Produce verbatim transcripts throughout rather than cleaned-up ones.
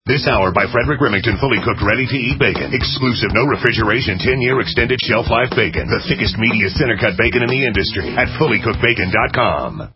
This hour by Frederick Remington, fully cooked, ready-to-eat bacon. Exclusive, no refrigeration, ten-year extended shelf life bacon. The thickest, meatiest center-cut bacon in the industry at fully cooked bacon dot com.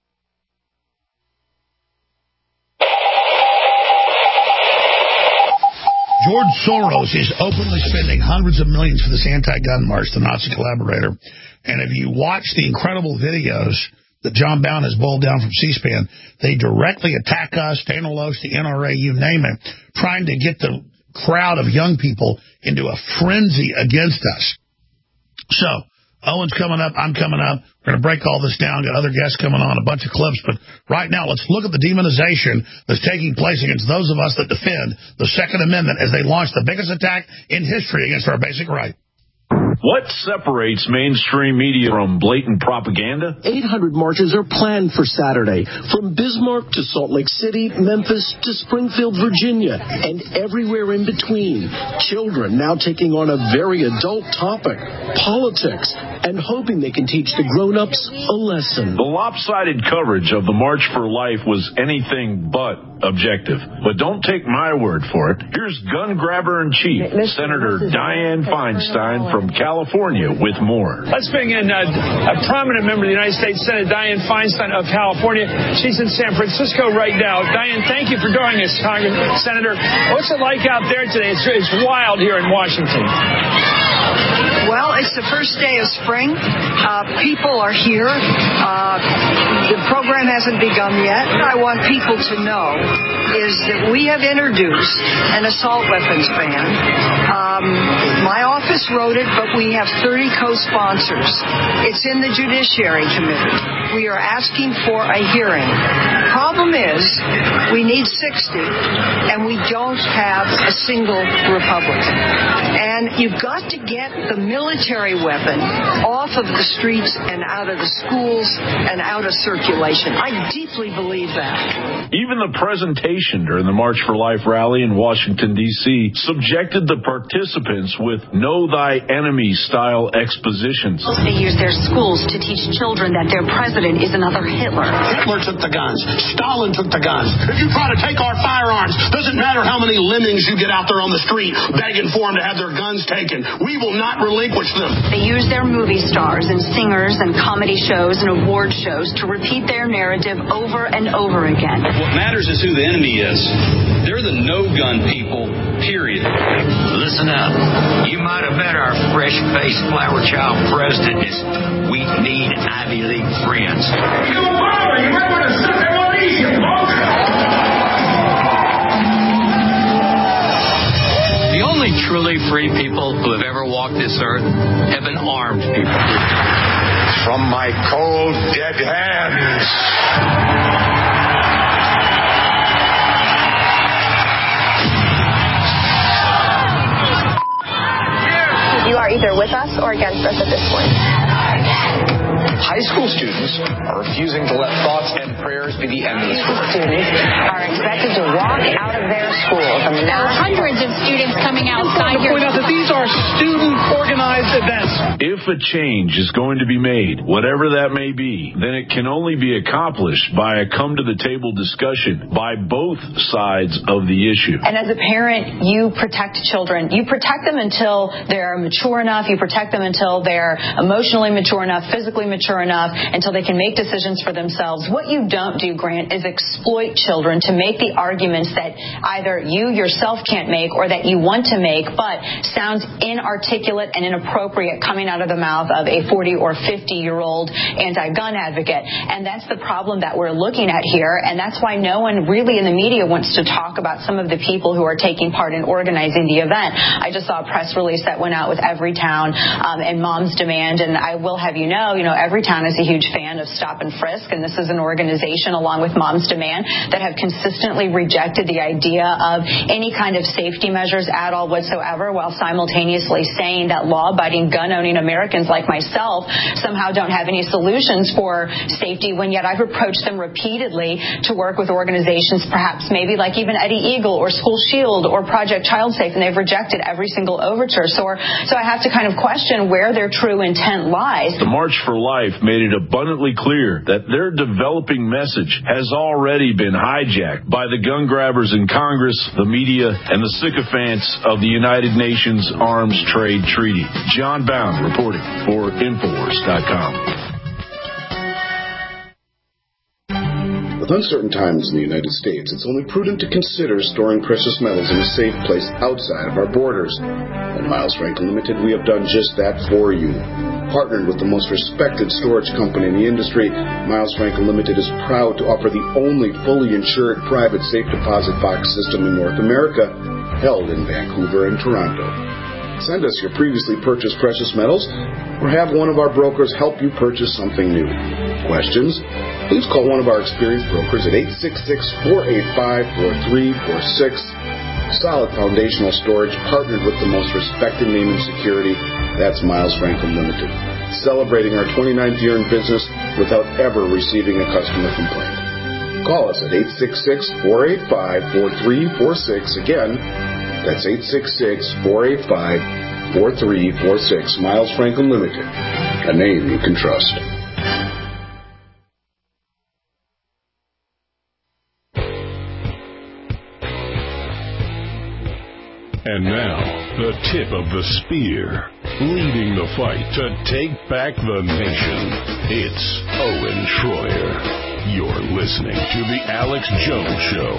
George Soros is openly spending hundreds of millions for this anti-gun march, the Nazi collaborator. And if you watch the incredible videos that John Bound has boiled down from C-SPAN, they directly attack us, Dana Loesch, the N R A, you name it, trying to get the crowd of young people into a frenzy against us. So, Owen's coming up, I'm coming up. We're going to break all this down, got other guests coming on, a bunch of clips. But right now, let's look at the demonization that's taking place against those of us that defend the Second Amendment as they launch the biggest attack in history against our basic right. What separates mainstream media from blatant propaganda? eight hundred marches are planned for Saturday, from Bismarck to Salt Lake City, Memphis to Springfield, Virginia, and everywhere in between. Children now taking on a very adult topic, politics, and hoping they can teach the grown-ups a lesson. The lopsided coverage of the March for Life was anything but objective. But don't take my word for it. Here's gun grabber in chief, Senator Dianne Feinstein from California, with more. Let's bring in uh, a prominent member of the United States Senate, Dianne Feinstein of California. She's in San Francisco right now. Dianne, thank you for joining us, Congressman, Senator. What's it like out there today? It's, it's wild here in Washington. Well, it's the first day of spring. Uh, people are here. Uh, the program hasn't begun yet. What I want people to know is that we have introduced an assault weapons ban. Um, my office wrote it, but we have thirty co-sponsors. It's in the Judiciary Committee. We are asking for a hearing. Problem is, we need sixty, and we don't have a single Republican. And you've got to get the military weapon off of the streets and out of the schools and out of circulation. I deeply believe that. Even the presentation during the March for Life rally in Washington, D C subjected the participants with know thy enemy style expositions. They use their schools to teach children that their president is another Hitler. Hitler took the guns. Stalin took the guns. If you try to take our firearms, doesn't matter how many lemmings you get out there on the street begging for them to have their guns taken. We will not relinquish them. They use their movie stars and singers and comedy shows and award shows to repeat their narrative over and over again. What matters is who the enemy is. They're the no-gun people, period. Listen up. You might have met our fresh-faced flower child president is we need Ivy League friends. You Obama, you might want to sit there on easy, The only truly free people who have ever walked this earth have been armed people. From my cold, dead hands. You are either with us or against us at this point. High school students are refusing to let thoughts and prayers be the end of the story. Students are expected to walk out of their schools. There are hundreds of students coming outside here. To point out that these are student-organized events. If a change is going to be made, whatever that may be, then it can only be accomplished by a come-to-the-table discussion by both sides of the issue. And as a parent, you protect children. You protect them until they're mature enough. You protect them until they're emotionally mature enough, physically mature enough, until they can make decisions for themselves. What you don't do, Grant, is exploit children to make the arguments that either you yourself can't make or that you want to make, but sounds inarticulate and inappropriate coming out of the mouth of a forty or fifty-year-old anti-gun advocate. And that's the problem that we're looking at here, and that's why no one really in the media wants to talk about some of the people who are taking part in organizing the event. I just saw a press release that went out with Everytown um, and Moms Demand, and I will have you know, you know, Everytown is a huge fan of Stop and Frisk, and this is an organization, along with Moms Demand, that have consistently rejected the idea of any kind of safety measures at all whatsoever, while simultaneously saying that law-abiding, gun-owning Americans like myself somehow don't have any solutions for safety, when yet I've approached them repeatedly to work with organizations, perhaps maybe like even Eddie Eagle or School Shield or Project Child Safe, and they've rejected every single overture. So, so I have to kind of question where their true intent lies. The March for Life Life made it abundantly clear that their developing message has already been hijacked by the gun grabbers in Congress, the media, and the sycophants of the United Nations Arms Trade Treaty. John Bound reporting for Infowars dot com. With uncertain times in the United States, it's only prudent to consider storing precious metals in a safe place outside of our borders. At Miles Franklin Limited, we have done just that for you. Partnered with the most respected storage company in the industry, Miles Franklin Limited is proud to offer the only fully insured private safe deposit box system in North America, held in Vancouver and Toronto. Send us your previously purchased precious metals, or have one of our brokers help you purchase something new. Questions? Please call one of our experienced brokers at eight six six, four eight five, four three four six. Solid foundational storage, partnered with the most respected name in security. That's Miles Franklin Limited. Celebrating our twenty-ninth year in business without ever receiving a customer complaint. Call us at eight six six, four eight five, four three four six. Again, that's eight six six, four eight five, four three four six. Miles Franklin Limited, a name you can trust. And now, the tip of the spear, leading the fight to take back the nation. It's Owen Schroyer. You're listening to The Alex Jones Show.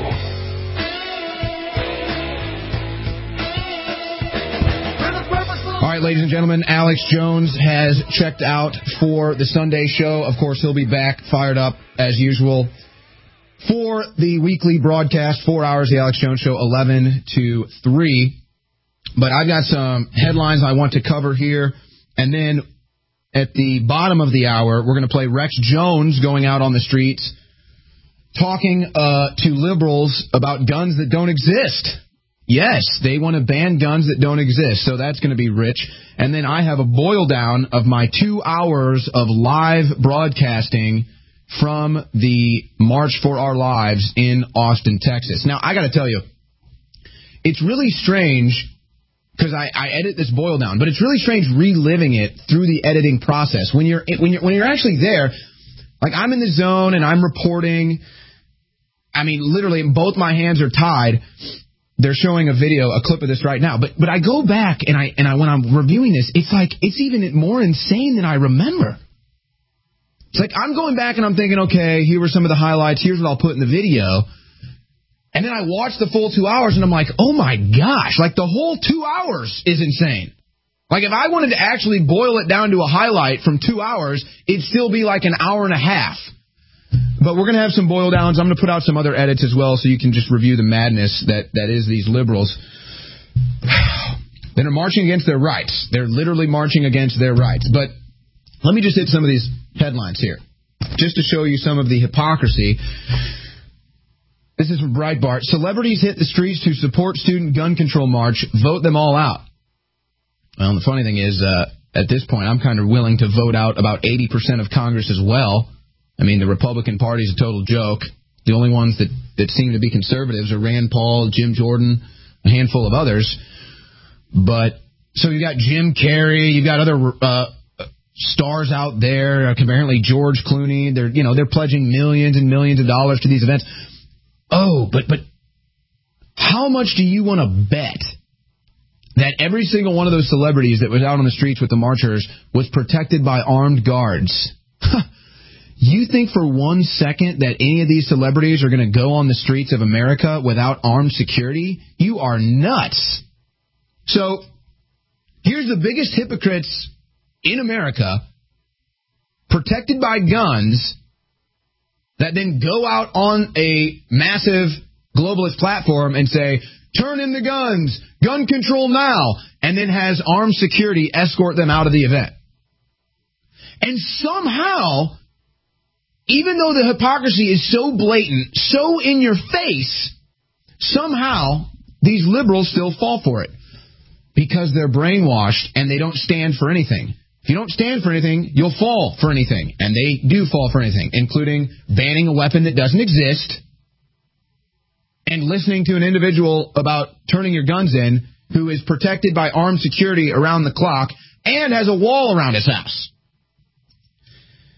All right, ladies and gentlemen, Alex Jones has checked out for the Sunday show. Of course, he'll be back fired up as usual for the weekly broadcast, four hours, the Alex Jones Show, eleven to three. But I've got some headlines I want to cover here. And then at the bottom of the hour, we're going to play Rex Jones going out on the streets talking uh, to liberals about guns that don't exist. Yes, they want to ban guns that don't exist, so that's going to be rich. And then I have a boil down of my two hours of live broadcasting from the March for Our Lives in Austin, Texas. Now, I got to tell you, it's really strange because I, I edit this boil down, but it's really strange reliving it through the editing process. When you're when you're when you're actually there, like I'm in the zone and I'm reporting. I mean, literally, both my hands are tied. They're showing a video, a clip of this right now. But but I go back and I and I when I'm reviewing this, it's like it's even more insane than I remember. It's like I'm going back and I'm thinking, okay, here were some of the highlights. Here's what I'll put in the video. And then I watch the full two hours and I'm like, oh my gosh, like the whole two hours is insane. Like if I wanted to actually boil it down to a highlight from two hours, it'd still be like an hour and a half. But we're going to have some boil downs. I'm going to put out some other edits as well so you can just review the madness that, that is these liberals that are marching against their rights. They're literally marching against their rights. But let me just hit some of these headlines here just to show you some of the hypocrisy. This is from Breitbart. Celebrities hit the streets to support student gun control march. Vote them all out. Well, the funny thing is, uh, at this point, I'm kind of willing to vote out about eighty percent of Congress as well. I mean, the Republican Party is a total joke. The only ones that, that seem to be conservatives are Rand Paul, Jim Jordan, a handful of others. But so you got Jim Carrey, you got other uh, stars out there. Apparently George Clooney. They're you know they're pledging millions and millions of dollars to these events. Oh, but but how much do you want to bet that every single one of those celebrities that was out on the streets with the marchers was protected by armed guards? You think for one second that any of these celebrities are going to go on the streets of America without armed security? You are nuts. So here's the biggest hypocrites in America, protected by guns, that then go out on a massive globalist platform and say, turn in the guns, gun control now, and then has armed security escort them out of the event. And somehow, even though the hypocrisy is so blatant, so in your face, somehow these liberals still fall for it because they're brainwashed and they don't stand for anything. If you don't stand for anything, you'll fall for anything. And they do fall for anything, including banning a weapon that doesn't exist and listening to an individual about turning your guns in who is protected by armed security around the clock and has a wall around his house.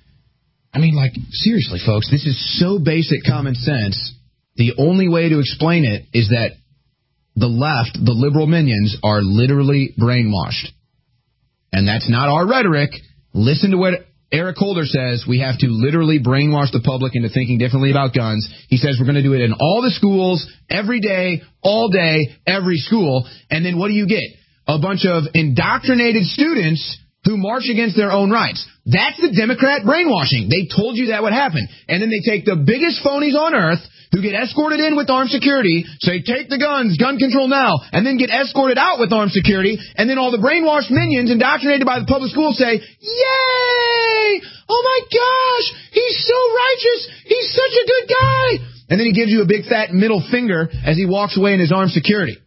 I mean, like, seriously, folks, this is so basic common sense. The only way to explain it is that the left, the liberal minions, are literally brainwashed. And that's not our rhetoric. Listen to what Eric Holder says. We have to literally brainwash the public into thinking differently about guns. He says we're going to do it in all the schools, every day, all day, every school. And then what do you get? A bunch of indoctrinated students who march against their own rights. That's the Democrat brainwashing. They told you that would happen. And then they take the biggest phonies on earth who get escorted in with armed security, say, take the guns, gun control now, and then get escorted out with armed security, and then all the brainwashed minions indoctrinated by the public schools say, yay! Oh my gosh! He's so righteous! He's such a good guy! And then he gives you a big fat middle finger as he walks away in his armed security.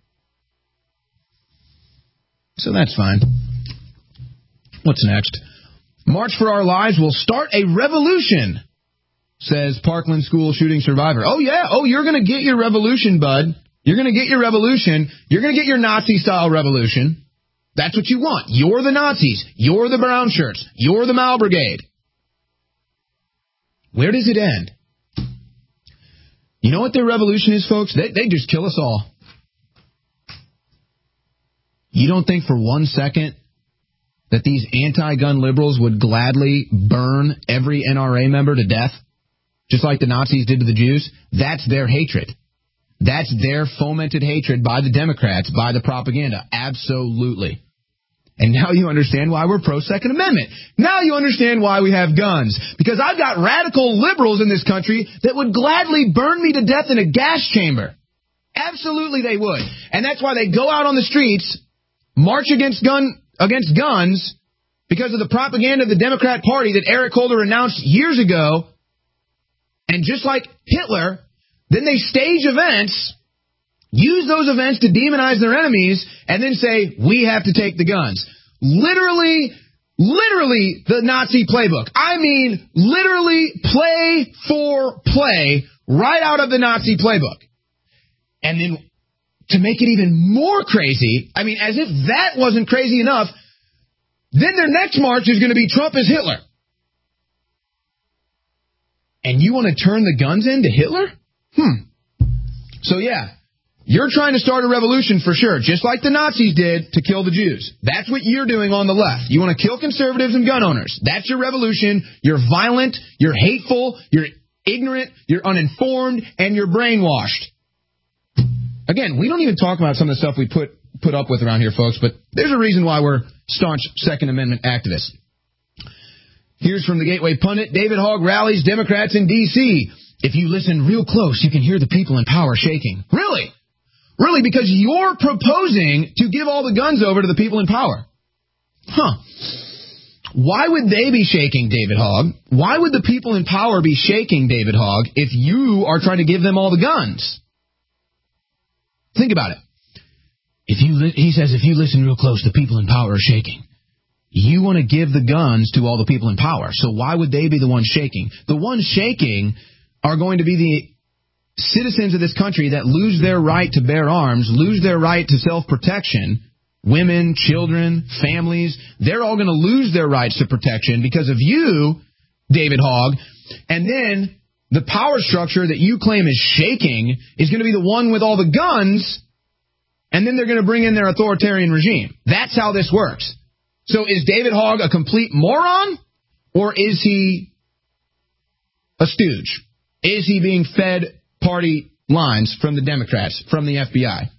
So that's fine. What's next? March for Our Lives will start a revolution, says Parkland school shooting survivor. Oh, yeah. Oh, you're going to get your revolution, bud. You're going to get your revolution. You're going to get your Nazi-style revolution. That's what you want. You're the Nazis. You're the brown shirts. You're the Mao Brigade. Where does it end? You know what their revolution is, folks? They, they just kill us all. You don't think for one second that these anti-gun liberals would gladly burn every N R A member to death, just like the Nazis did to the Jews? That's their hatred. That's their fomented hatred by the Democrats, by the propaganda. Absolutely. And now you understand why we're pro-Second Amendment. Now you understand why we have guns. Because I've got radical liberals in this country that would gladly burn me to death in a gas chamber. Absolutely they would. And that's why they go out on the streets, march against gun against guns, because of the propaganda of the Democrat Party that Eric Holder announced years ago. And just like Hitler, then they stage events, use those events to demonize their enemies, and then say, we have to take the guns. Literally, literally the Nazi playbook. I mean, literally play for play right out of the Nazi playbook. And then to make it even more crazy, I mean, as if that wasn't crazy enough, then their next march is going to be Trump as Hitler. And you want to turn the guns into Hitler? Hmm. So, yeah, you're trying to start a revolution for sure, just like the Nazis did to kill the Jews. That's what you're doing on the left. You want to kill conservatives and gun owners. That's your revolution. You're violent, you're hateful, you're ignorant, you're uninformed, and you're brainwashed. Again, we don't even talk about some of the stuff we put put up with around here, folks, but there's a reason why we're staunch Second Amendment activists. Here's from the Gateway Pundit. David Hogg rallies Democrats in D C If you listen real close, you can hear the people in power shaking. Really? Really? Because you're proposing to give all the guns over to the people in power. Huh. Why would they be shaking, David Hogg? Why would the people in power be shaking, David Hogg, if you are trying to give them all the guns? Think about it. If you, li- he says, if you listen real close, the people in power are shaking. You want to give the guns to all the people in power. So why would they be the ones shaking? The ones shaking are going to be the citizens of this country that lose their right to bear arms, lose their right to self-protection. Women, children, families, they're all going to lose their rights to protection because of you, David Hogg. And then the power structure that you claim is shaking is going to be the one with all the guns, and then they're going to bring in their authoritarian regime. That's how this works. So is David Hogg a complete moron, or is he a stooge? Is he being fed party lines from the Democrats, from the F B I?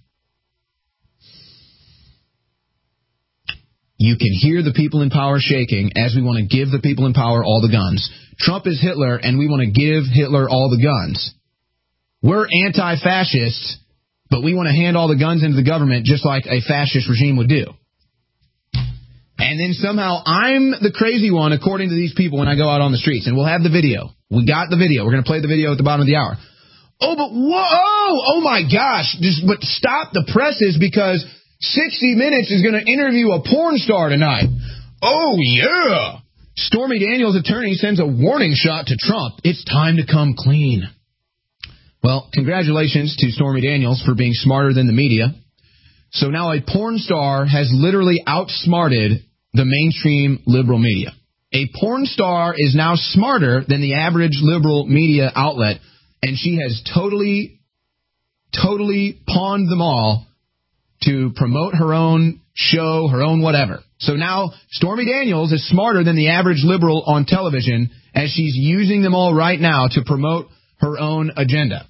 You can hear the people in power shaking as we want to give the people in power all the guns. Trump is Hitler, and we want to give Hitler all the guns. We're anti-fascists, but we want to hand all the guns into the government just like a fascist regime would do. And then somehow I'm the crazy one, according to these people, when I go out on the streets. And we'll have the video. We got the video. We're going to play the video at the bottom of the hour. Oh, but whoa! Oh, my gosh. Just but stop the presses, because sixty minutes is going to interview a porn star tonight. Oh, yeah. Stormy Daniels' attorney sends a warning shot to Trump. It's time to come clean. Well, congratulations to Stormy Daniels for being smarter than the media. So now a porn star has literally outsmarted the mainstream liberal media. A porn star is now smarter than the average liberal media outlet, and she has totally, totally pawned them all to promote her own show, her own whatever. So now Stormy Daniels is smarter than the average liberal on television, as she's using them all right now to promote her own agenda.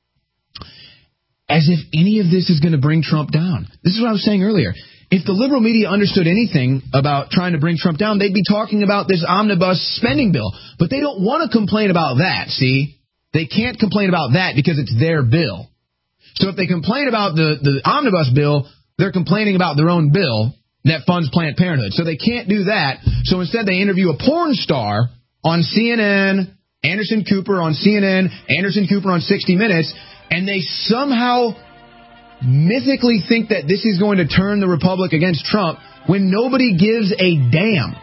As if any of this is going to bring Trump down. This is what I was saying earlier. If the liberal media understood anything about trying to bring Trump down, they'd be talking about this omnibus spending bill. But they don't want to complain about that, see? They can't complain about that because it's their bill. So if they complain about the, the omnibus bill, they're complaining about their own bill that funds Planned Parenthood. So they can't do that. So instead they interview a porn star on C N N, Anderson Cooper on C N N, Anderson Cooper on sixty minutes, and they somehow mythically think that this is going to turn the Republic against Trump when nobody gives a damn.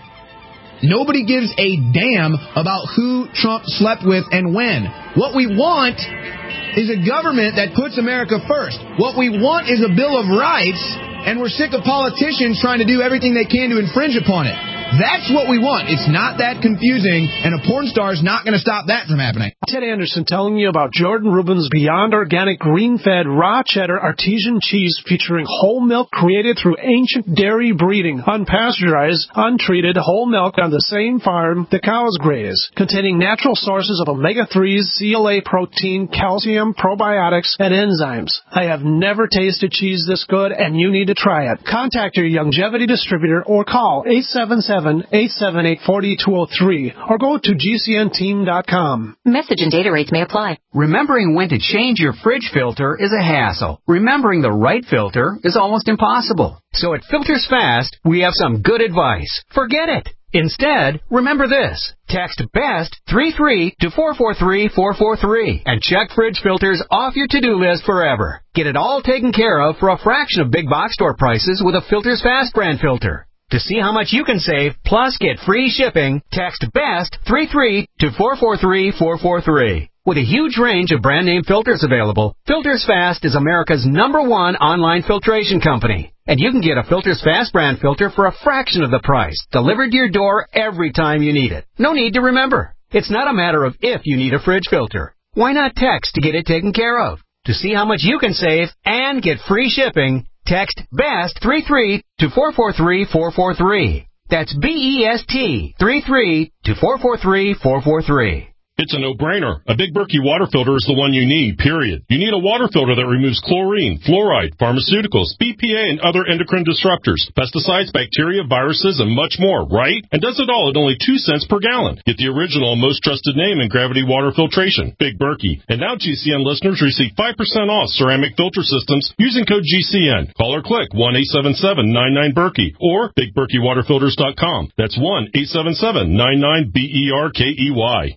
Nobody gives a damn about who Trump slept with and when. What we want is a government that puts America first. What we want is a Bill of Rights, and we're sick of politicians trying to do everything they can to infringe upon it. That's what we want. It's not that confusing, and a porn star is not going to stop that from happening. Ted Anderson telling you about Jordan Rubin's Beyond Organic Green-Fed Raw Cheddar Artesian Cheese featuring whole milk created through ancient dairy breeding, unpasteurized, untreated whole milk on the same farm the cows graze, containing natural sources of omega threes, C L A protein, calcium, probiotics, and enzymes. I have never tasted cheese this good, and you need to try it. Contact your Youngevity distributor or call eight seven seven, eight seven eight, four two zero three or go to G C N team dot com. Message and data rates may apply. Remembering when to change your fridge filter is a hassle. Remembering the right filter is almost impossible. So at Filters Fast, we have some good advice. Forget it. Instead, remember this. Text BEST three three to four four three four four three and check fridge filters off your to-do list forever. Get it all taken care of for a fraction of big box store prices with a Filters Fast brand filter. To see how much you can save, plus get free shipping, text BEST three three to four four three four four three. With a huge range of brand-name filters available, Filters Fast is America's number one online filtration company. And you can get a Filters Fast brand filter for a fraction of the price, delivered to your door every time you need it. No need to remember. It's not a matter of if you need a fridge filter. Why not text to get it taken care of? To see how much you can save and get free shipping, text BEST three three to four four three four four three. That's B E S T three three to four four three four four three. It's a no-brainer. A Big Berkey water filter is the one you need, period. You need a water filter that removes chlorine, fluoride, pharmaceuticals, B P A, and other endocrine disruptors, pesticides, bacteria, viruses, and much more, right? And does it all at only two cents per gallon. Get the original and most trusted name in gravity water filtration, Big Berkey. And now G C N listeners receive five percent off ceramic filter systems using code G C N. Call or click one eight seven seven nine nine Berkey or big berkey water filters dot com. That's one eight seven seven nine nine B E R K E Y.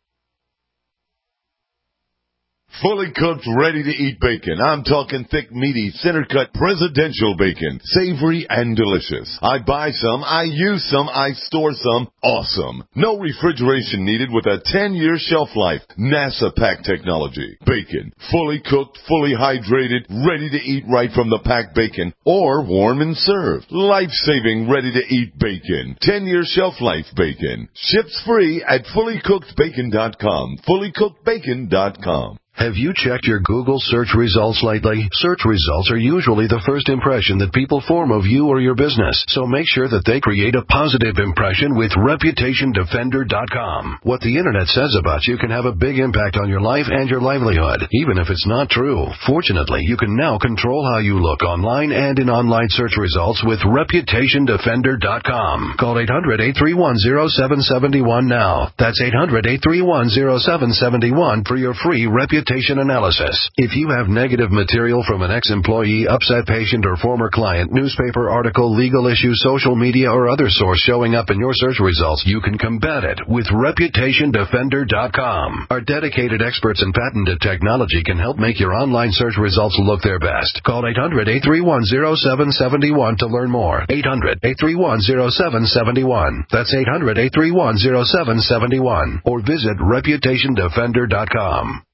Fully cooked, ready-to-eat bacon. I'm talking thick, meaty, center-cut presidential bacon. Savory and delicious. I buy some, I use some, I store some. Awesome. No refrigeration needed with a ten-year shelf life. NASA pack technology. Bacon. Fully cooked, fully hydrated, ready to eat right from the packed bacon or warm and served. Life-saving, ready-to-eat bacon. ten-year shelf life bacon. Ships free at fully cooked bacon dot com. fully cooked bacon dot com. Have you checked your Google search results lately? Search results are usually the first impression that people form of you or your business, so make sure that they create a positive impression with reputation defender dot com. What the internet says about you can have a big impact on your life and your livelihood, even if it's not true. Fortunately, you can now control how you look online and in online search results with reputation defender dot com. Call eight hundred, eight three one, zero seven seven one now. That's eight hundred, eight three one, zero seven seven one for your free reputation analysis. If you have negative material from an ex-employee, upset patient, or former client, newspaper article, legal issue, social media, or other source showing up in your search results, you can combat it with reputation defender dot com. Our dedicated experts in patented technology can help make your online search results look their best. Call eight hundred, eight three one, zero seven seven one to learn more. eight hundred, eight three one, zero seven seven one. That's eight hundred, eight three one, zero seven seven one. Or visit reputation defender dot com. Anytime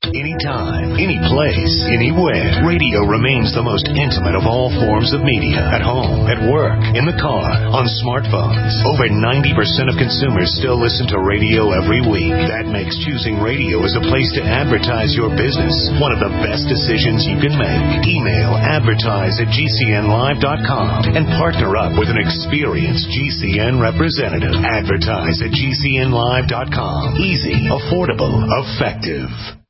anytime, any place, anywhere. Radio remains the most intimate of all forms of media. At home, at work, in the car, on smartphones. Over ninety percent of consumers still listen to radio every week. That makes choosing radio as a place to advertise your business one of the best decisions you can make. Email advertise at G C N live dot com and partner up with an experienced G C N representative. Advertise at G C N live dot com. Easy, affordable, effective.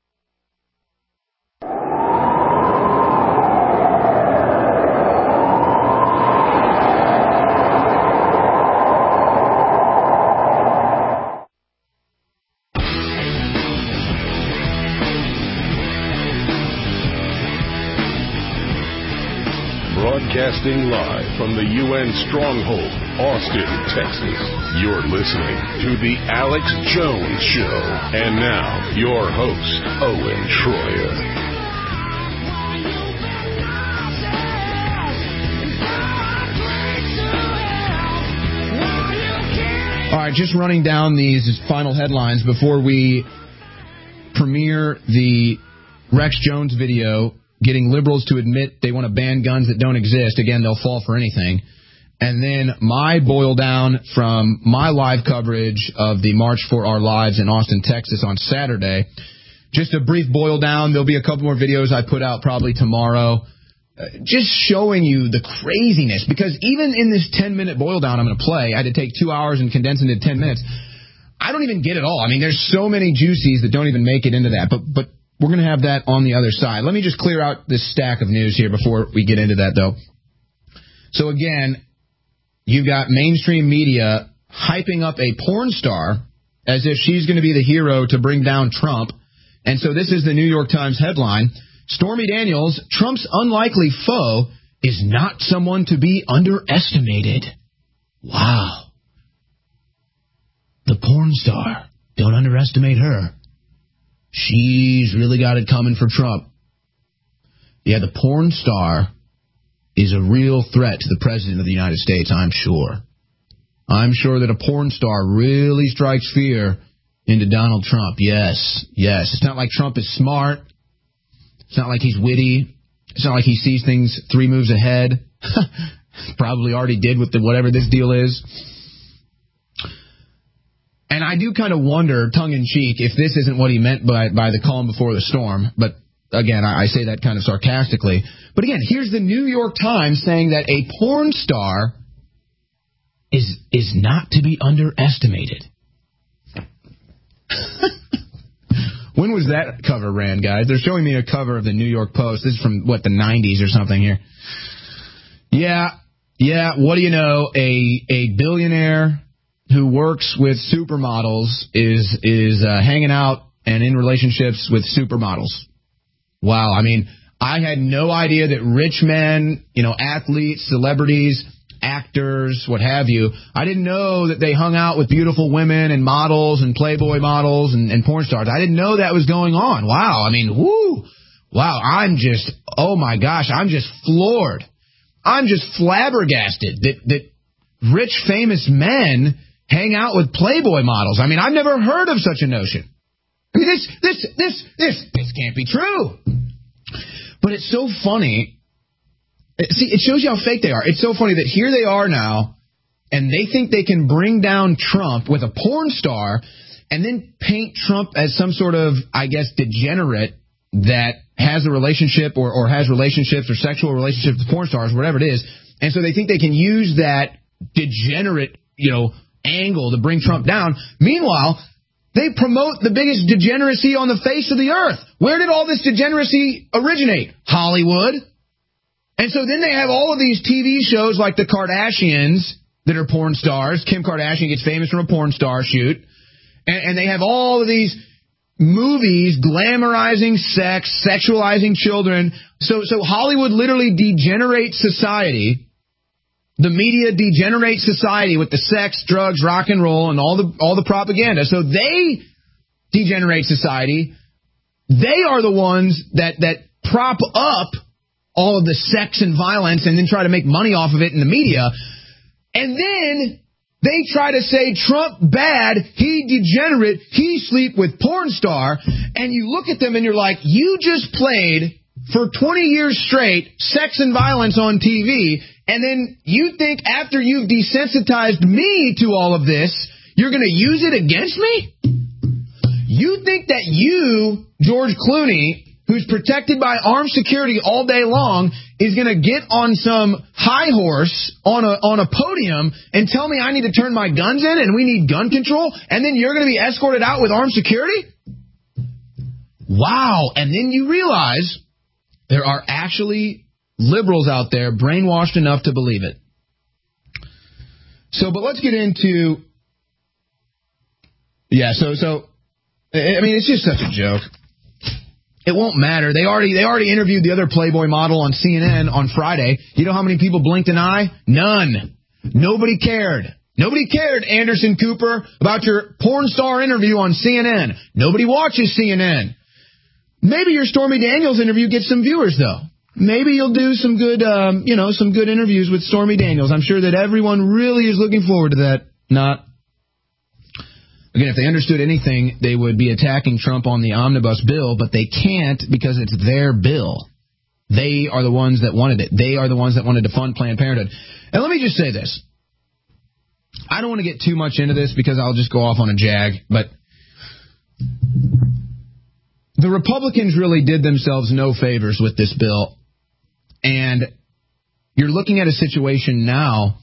Broadcasting live from the U N Stronghold, Austin, Texas. You're listening to The Alex Jones Show. And now, your host, Owen Schroyer. All right, just running down these final headlines before we premiere the Rex Jones video, getting liberals to admit they want to ban guns that don't exist. Again, they'll fall for anything. And then my boil down from my live coverage of the March for Our Lives in Austin, Texas on Saturday. Just a brief boil down. There'll be a couple more videos I put out probably tomorrow. Uh, just showing you the craziness. Because even in this ten-minute boil down I'm going to play, I had to take two hours and condense it into ten minutes. I don't even get it all. I mean, there's so many juicies that don't even make it into that. But but we're going to have that on the other side. Let me just clear out this stack of news here before we get into that, though. So, again, you've got mainstream media hyping up a porn star as if she's going to be the hero to bring down Trump. And so this is the New York Times headline. Stormy Daniels, Trump's unlikely foe, is not someone to be underestimated. Wow. The porn star. Don't underestimate her. She's really got it coming for Trump. Yeah, the porn star is a real threat to the President of the United States, I'm sure. I'm sure that a porn star really strikes fear into Donald Trump. Yes, yes. It's not like Trump is smart. It's not like he's witty. It's not like he sees things three moves ahead. Probably already did with the whatever this deal is. And I do kind of wonder, tongue-in-cheek, if this isn't what he meant by, by the calm before the storm. But, again, I, I say that kind of sarcastically. But, again, here's the New York Times saying that a porn star is is not to be underestimated. When was that cover ran, guys? They're showing me a cover of the New York Post. This is from, what, the nineties or something here. Yeah, yeah, what do you know? A a billionaire who works with supermodels is is uh, hanging out and in relationships with supermodels. Wow, I mean, I had no idea that rich men, you know, athletes, celebrities, actors, what have you, I didn't know that they hung out with beautiful women and models and Playboy models and, and porn stars. I didn't know that was going on. Wow, I mean, whoo, wow, I'm just, oh my gosh, I'm just floored. I'm just flabbergasted that, that rich, famous men hang out with Playboy models. I mean, I've never heard of such a notion. I mean, this, this, this, this, this can't be true. But it's so funny. See, it shows you how fake they are. It's so funny that here they are now, and they think they can bring down Trump with a porn star and then paint Trump as some sort of, I guess, degenerate that has a relationship or, or has relationships or sexual relationships with porn stars, whatever it is. And so they think they can use that degenerate, you know, angle to bring Trump down. Meanwhile, they promote the biggest degeneracy on the face of the earth. Where did all this degeneracy originate? Hollywood. And so then they have all of these T V shows like the Kardashians that are porn stars. Kim Kardashian gets famous from a porn star shoot. And, and they have all of these movies glamorizing sex, sexualizing children. So, so Hollywood literally degenerates society. The media degenerates society with the sex, drugs, rock and roll, and all the all the propaganda. So they degenerate society. They are the ones that, that prop up all of the sex and violence and then try to make money off of it in the media. And then They try to say Trump bad, he degenerate, he sleep with porn star, and you look at them and you're like, you just played for twenty years straight sex and violence on T V, and then you think after you've desensitized me to all of this, you're going to use it against me? You think that you, George Clooney, who's protected by armed security all day long, is going to get on some high horse on a on a podium and tell me I need to turn my guns in and we need gun control, and then you're going to be escorted out with armed security? Wow. And then you realize there are actually liberals out there brainwashed enough to believe it. So, but let's get into... Yeah, so, so I mean, it's just such a joke. It won't matter. They already they already interviewed the other Playboy model on C N N on Friday. You know how many people blinked an eye? None. Nobody cared. Nobody cared, Anderson Cooper, about your porn star interview on C N N. Nobody watches C N N. Maybe your Stormy Daniels interview gets some viewers, though. Maybe you'll do some good, um, you know, some good interviews with Stormy Daniels. I'm sure that everyone really is looking forward to that. Not. Again, if they understood anything, they would be attacking Trump on the omnibus bill, but they can't because it's their bill. They are the ones that wanted it. They are the ones that wanted to fund Planned Parenthood. And let me just say this. I don't want to get too much into this because I'll just go off on a jag, but the Republicans really did themselves no favors with this bill. And you're looking at a situation now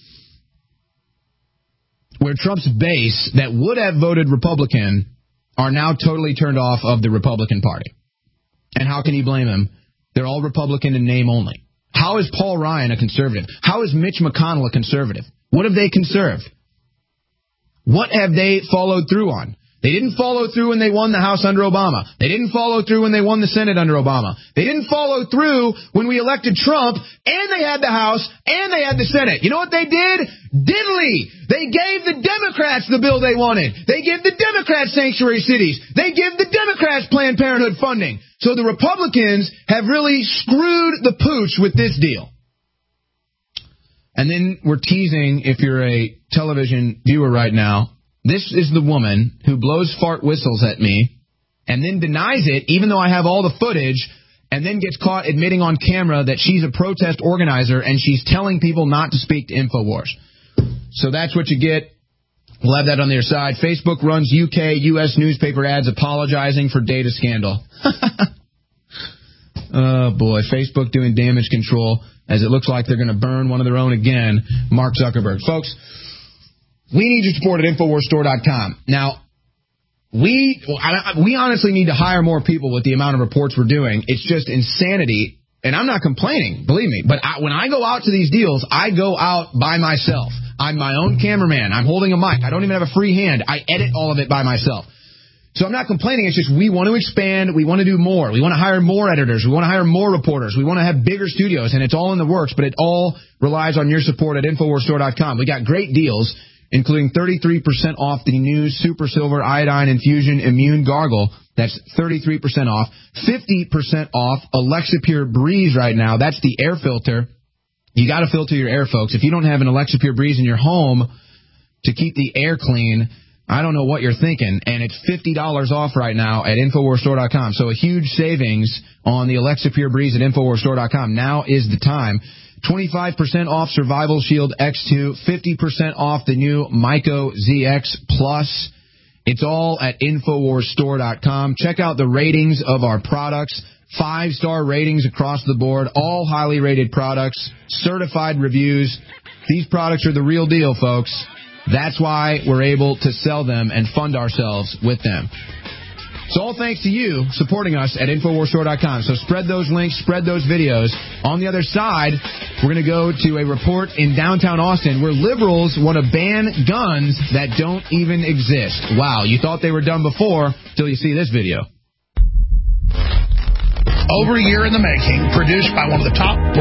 where Trump's base that would have voted Republican are now totally turned off of the Republican Party. And how can you blame him? They're all Republican in name only. How is Paul Ryan a conservative? How is Mitch McConnell a conservative? What have they conserved? What have they followed through on? They didn't follow through when they won the House under Obama. They didn't follow through when they won the Senate under Obama. They didn't follow through when we elected Trump, and they had the House, and they had the Senate. You know what they did? Diddly! They gave the Democrats the bill they wanted. They gave the Democrats sanctuary cities. They gave the Democrats Planned Parenthood funding. So the Republicans have really screwed the pooch with this deal. And then we're teasing, if you're a television viewer right now, this is the woman who blows fart whistles at me and then denies it, even though I have all the footage, and then gets caught admitting on camera that she's a protest organizer and she's telling people not to speak to InfoWars. So that's what you get. We'll have that on their side. Facebook runs U K, U S newspaper ads apologizing for data scandal. Oh, boy. Facebook doing damage control as it looks like they're going to burn one of their own again, Mark Zuckerberg. Folks, we need your support at Infowars Store dot com. Now, we well, I, we honestly need to hire more people with the amount of reports we're doing. It's just insanity, and I'm not complaining, believe me. But I, when I go out to these deals, I go out by myself. I'm my own cameraman. I'm holding a mic. I don't even have a free hand. I edit all of it by myself. So I'm not complaining. It's just we want to expand. We want to do more. We want to hire more editors. We want to hire more reporters. We want to have bigger studios, and it's all in the works, but it all relies on your support at Infowars Store dot com. We got great deals, including thirty-three percent off the new Super Silver Iodine Infusion Immune Gargle. That's thirty-three percent off. fifty percent off Alexapure Breeze right now. That's the air filter. You got to filter your air, folks. If you don't have an Alexapure Breeze in your home to keep the air clean, I don't know what you're thinking. And it's fifty dollars off right now at Infowars Store dot com. So a huge savings on the Alexapure Breeze at Infowars Store dot com. Now is the time. twenty-five percent off Survival Shield X two, fifty percent off the new Myco Z X Plus. It's all at Infowars Store dot com. Check out the ratings of our products. Five-star ratings across the board. All highly rated products. Certified reviews. These products are the real deal, folks. That's why we're able to sell them and fund ourselves with them. So all thanks to you supporting us at Infowars Store dot com. So spread those links, spread those videos. On the other side, we're going to go to a report in downtown Austin where liberals want to ban guns that don't even exist. Wow, you thought they were done before till you see this video. Over a year in the making, produced by one of the top organic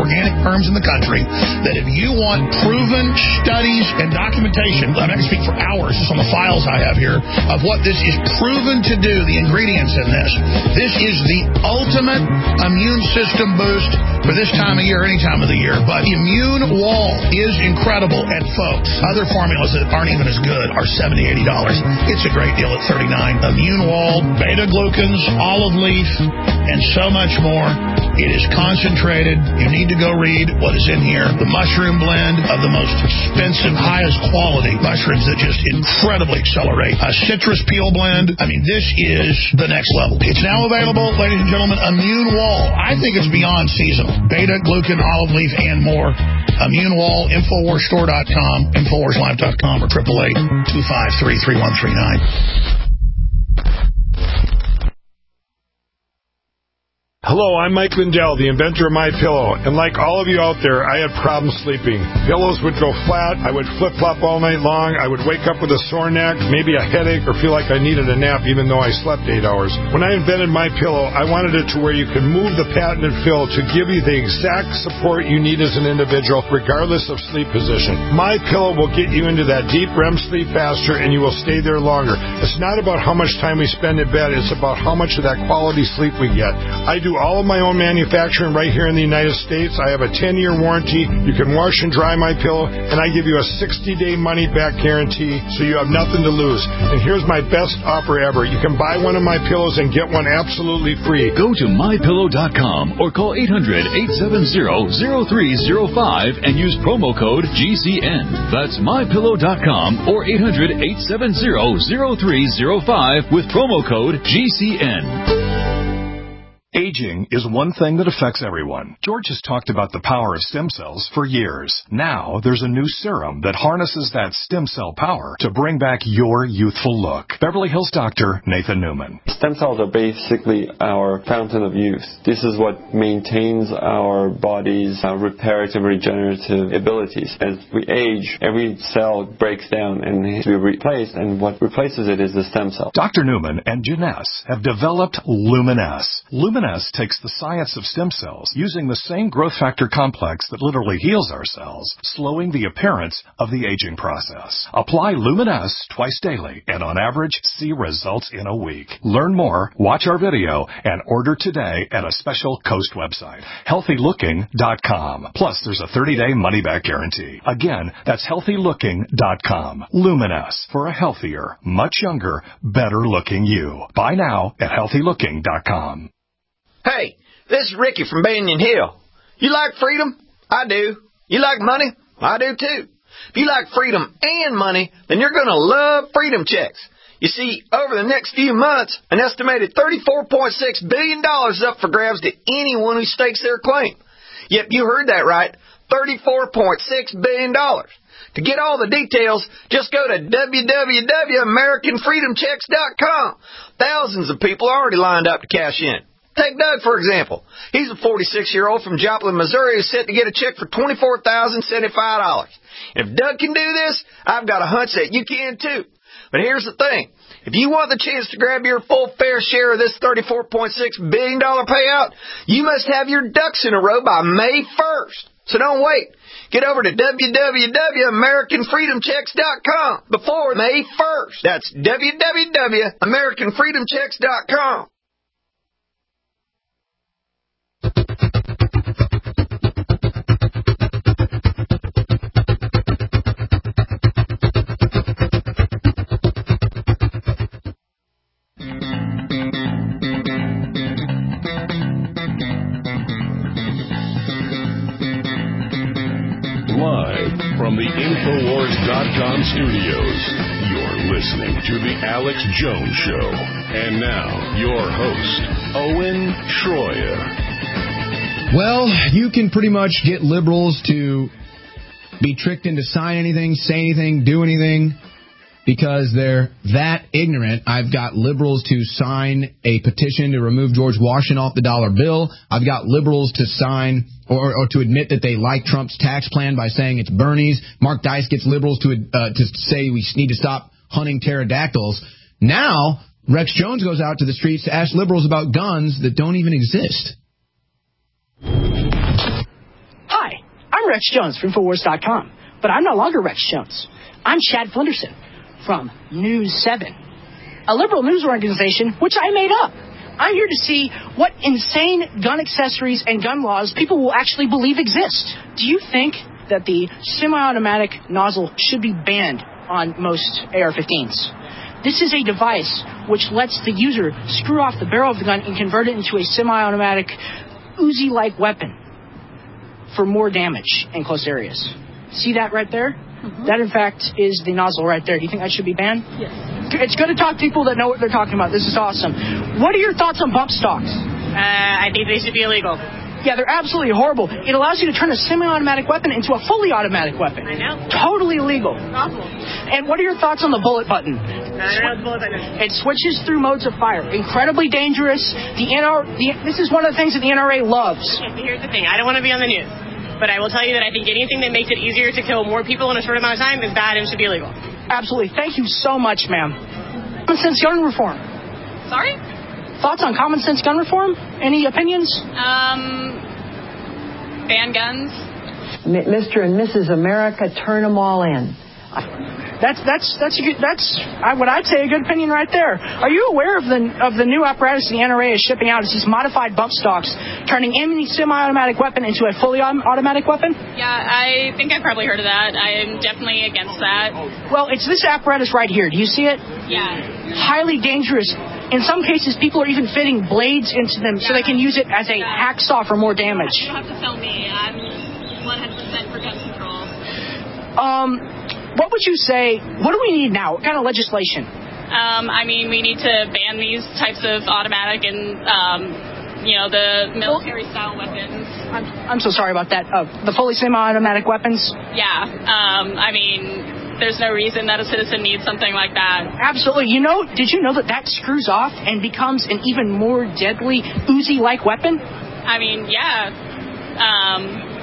terms in the country that if you want proven studies and documentation, I'm not going to speak for hours, just on the files I have here, of what this is proven to do, the ingredients in this. This is the ultimate immune system boost for this time of year, any time of the year. But Immune Wall is incredible. And folks, other formulas that aren't even as good are seventy dollars, eighty dollars. It's a great deal at thirty-nine dollars. Immune Wall, beta-glucans, olive leaf, and so much more. It is concentrated. You need to go read what is in here. The mushroom blend of the most expensive, highest quality mushrooms that just incredibly accelerate. A citrus peel blend. I mean, this is the next level. It's now available, ladies and gentlemen, Immune Wall. I think it's beyond seasonal. Beta-glucan, olive leaf, and more. Immune Wall, Infowars Store dot com, Infowars Live dot com, or eight eight eight, two five three, three one three nine. Hello, I'm Mike Lindell, the inventor of MyPillow, and like all of you out there, I had problems sleeping. Pillows would go flat, I would flip-flop all night long, I would wake up with a sore neck, maybe a headache, or feel like I needed a nap even though I slept eight hours. When I invented MyPillow, I wanted it to where you could move the patented fill to give you the exact support you need as an individual, regardless of sleep position. MyPillow will get you into that deep R E M sleep faster, and you will stay there longer. It's not about how much time we spend in bed, it's about how much of that quality sleep we get. I do all of my own manufacturing right here in the United States. I have a ten-year warranty. You can wash and dry my pillow, and I give you a sixty-day money-back guarantee, so you have nothing to lose. And here's my best offer ever. You can buy one of my pillows and get one absolutely free. Go to my pillow dot com or call eight hundred, eight seven zero, zero three zero five and use promo code G C N. That's my pillow dot com or eight hundred, eight seven zero, zero three zero five with promo code G C N. Aging is one thing that affects everyone. George has talked about the power of stem cells for years. Now, there's a new serum that harnesses that stem cell power to bring back your youthful look. Beverly Hills doctor Nathan Newman. Stem cells are basically our fountain of youth. This is what maintains our body's uh, reparative, regenerative abilities. As we age, every cell breaks down and needs to be replaced, and what replaces it is the stem cell. Doctor Newman and Janess have developed Luminesce. Luminesce takes the science of stem cells, using the same growth factor complex that literally heals our cells, slowing the appearance of the aging process. Apply Luminesce twice daily, and on average, see results in a week. Learn more, watch our video, and order today at a special Coast website, healthy looking dot com. Plus, there's a thirty-day money-back guarantee. Again, that's healthy looking dot com. Luminesce, for a healthier, much younger, better-looking you. Buy now at healthy looking dot com. Hey, this is Ricky from Banyan Hill. You like freedom? I do. You like money? I do too. If you like freedom and money, then you're going to love Freedom Checks. You see, over the next few months, an estimated thirty-four point six billion dollars is up for grabs to anyone who stakes their claim. Yep, you heard that right, thirty-four point six billion dollars. To get all the details, just go to w w w dot american freedom checks dot com. Thousands of people are already lined up to cash in. Take Doug, for example. He's a forty-six-year-old from Joplin, Missouri who's set to get a check for twenty-four thousand seventy-five dollars. If Doug can do this, I've got a hunch that you can too. But here's the thing. If you want the chance to grab your full fair share of this thirty-four point six billion dollars payout, you must have your ducks in a row by May first. So don't wait. Get over to w w w dot american freedom checks dot com before May first. That's w w w dot american freedom checks dot com. Live from the Infowars dot com studios, you're listening to The Alex Jones Show. And now, your host, Owen Schroyer. Well, you can pretty much get liberals to be tricked into sign anything, say anything, do anything, because they're that ignorant. I've got liberals to sign a petition to remove George Washington off the dollar bill. I've got liberals to sign or, or to admit that they like Trump's tax plan by saying it's Bernie's. Mark Dice gets liberals to uh, to say we need to stop hunting pterodactyls. Now, Rex Jones goes out to the streets to ask liberals about guns that don't even exist. Hi. I'm Rex Jones from Infowars dot com, but I'm no longer Rex Jones. I'm Chad Flinderson from News seven, a liberal news organization which I made up. I'm here to see what insane gun accessories and gun laws people will actually believe exist. Do you think that the semi-automatic nozzle should be banned on most A R fifteens? This is a device which lets the user screw off the barrel of the gun and convert it into a semi-automatic Uzi-like weapon for more damage in close areas. See that right there? Mm-hmm. That, in fact, is the nozzle right there. Do you think that should be banned? Yes. It's good to talk to people that know what they're talking about. This is awesome. What are your thoughts on bump stocks? Uh, I think they should be illegal. Yeah, they're absolutely horrible. It allows you to turn a semi-automatic weapon into a fully automatic weapon. I know. Totally illegal. Awful. And what are your thoughts on the bullet button? I don't know what the bullet button is. It switches through modes of fire. Incredibly dangerous. The N R A, the, this is one of the things that the N R A loves. Okay, so here's the thing. I don't want to be on the news, but I will tell you that I think anything that makes it easier to kill more people in a short amount of time is bad and should be illegal. Absolutely. Thank you so much, ma'am. Common sense gun reform. Sorry? Thoughts on common sense gun reform? Any opinions? Um... Ban guns. Mister and Missus America, turn them all in. That's that's that's a good, that's I, what I'd say a good opinion right there. Are you aware of the of the new apparatus the N R A is shipping out? It's these modified bump stocks, turning any semi-automatic weapon into a fully automatic weapon? Yeah, I think I've probably heard of that. I am definitely against that. Well, it's this apparatus right here. Do you see it? Yeah. Highly dangerous. In some cases, people are even fitting blades into them yeah. so they can use it as a hacksaw for more damage. You don't have to tell me. I'm one hundred percent for gun control. Um, what would you say, what do we need now? What kind of legislation? Um, I mean, we need to ban these types of automatic and, um, you know, the military-style weapons. I'm, I'm so sorry about that. Uh, the fully semi-automatic weapons? Yeah. Um, I mean... There's no reason that a citizen needs something like that. Absolutely. You know, did you know that that screws off and becomes an even more deadly Uzi-like weapon? I mean, yeah. Um,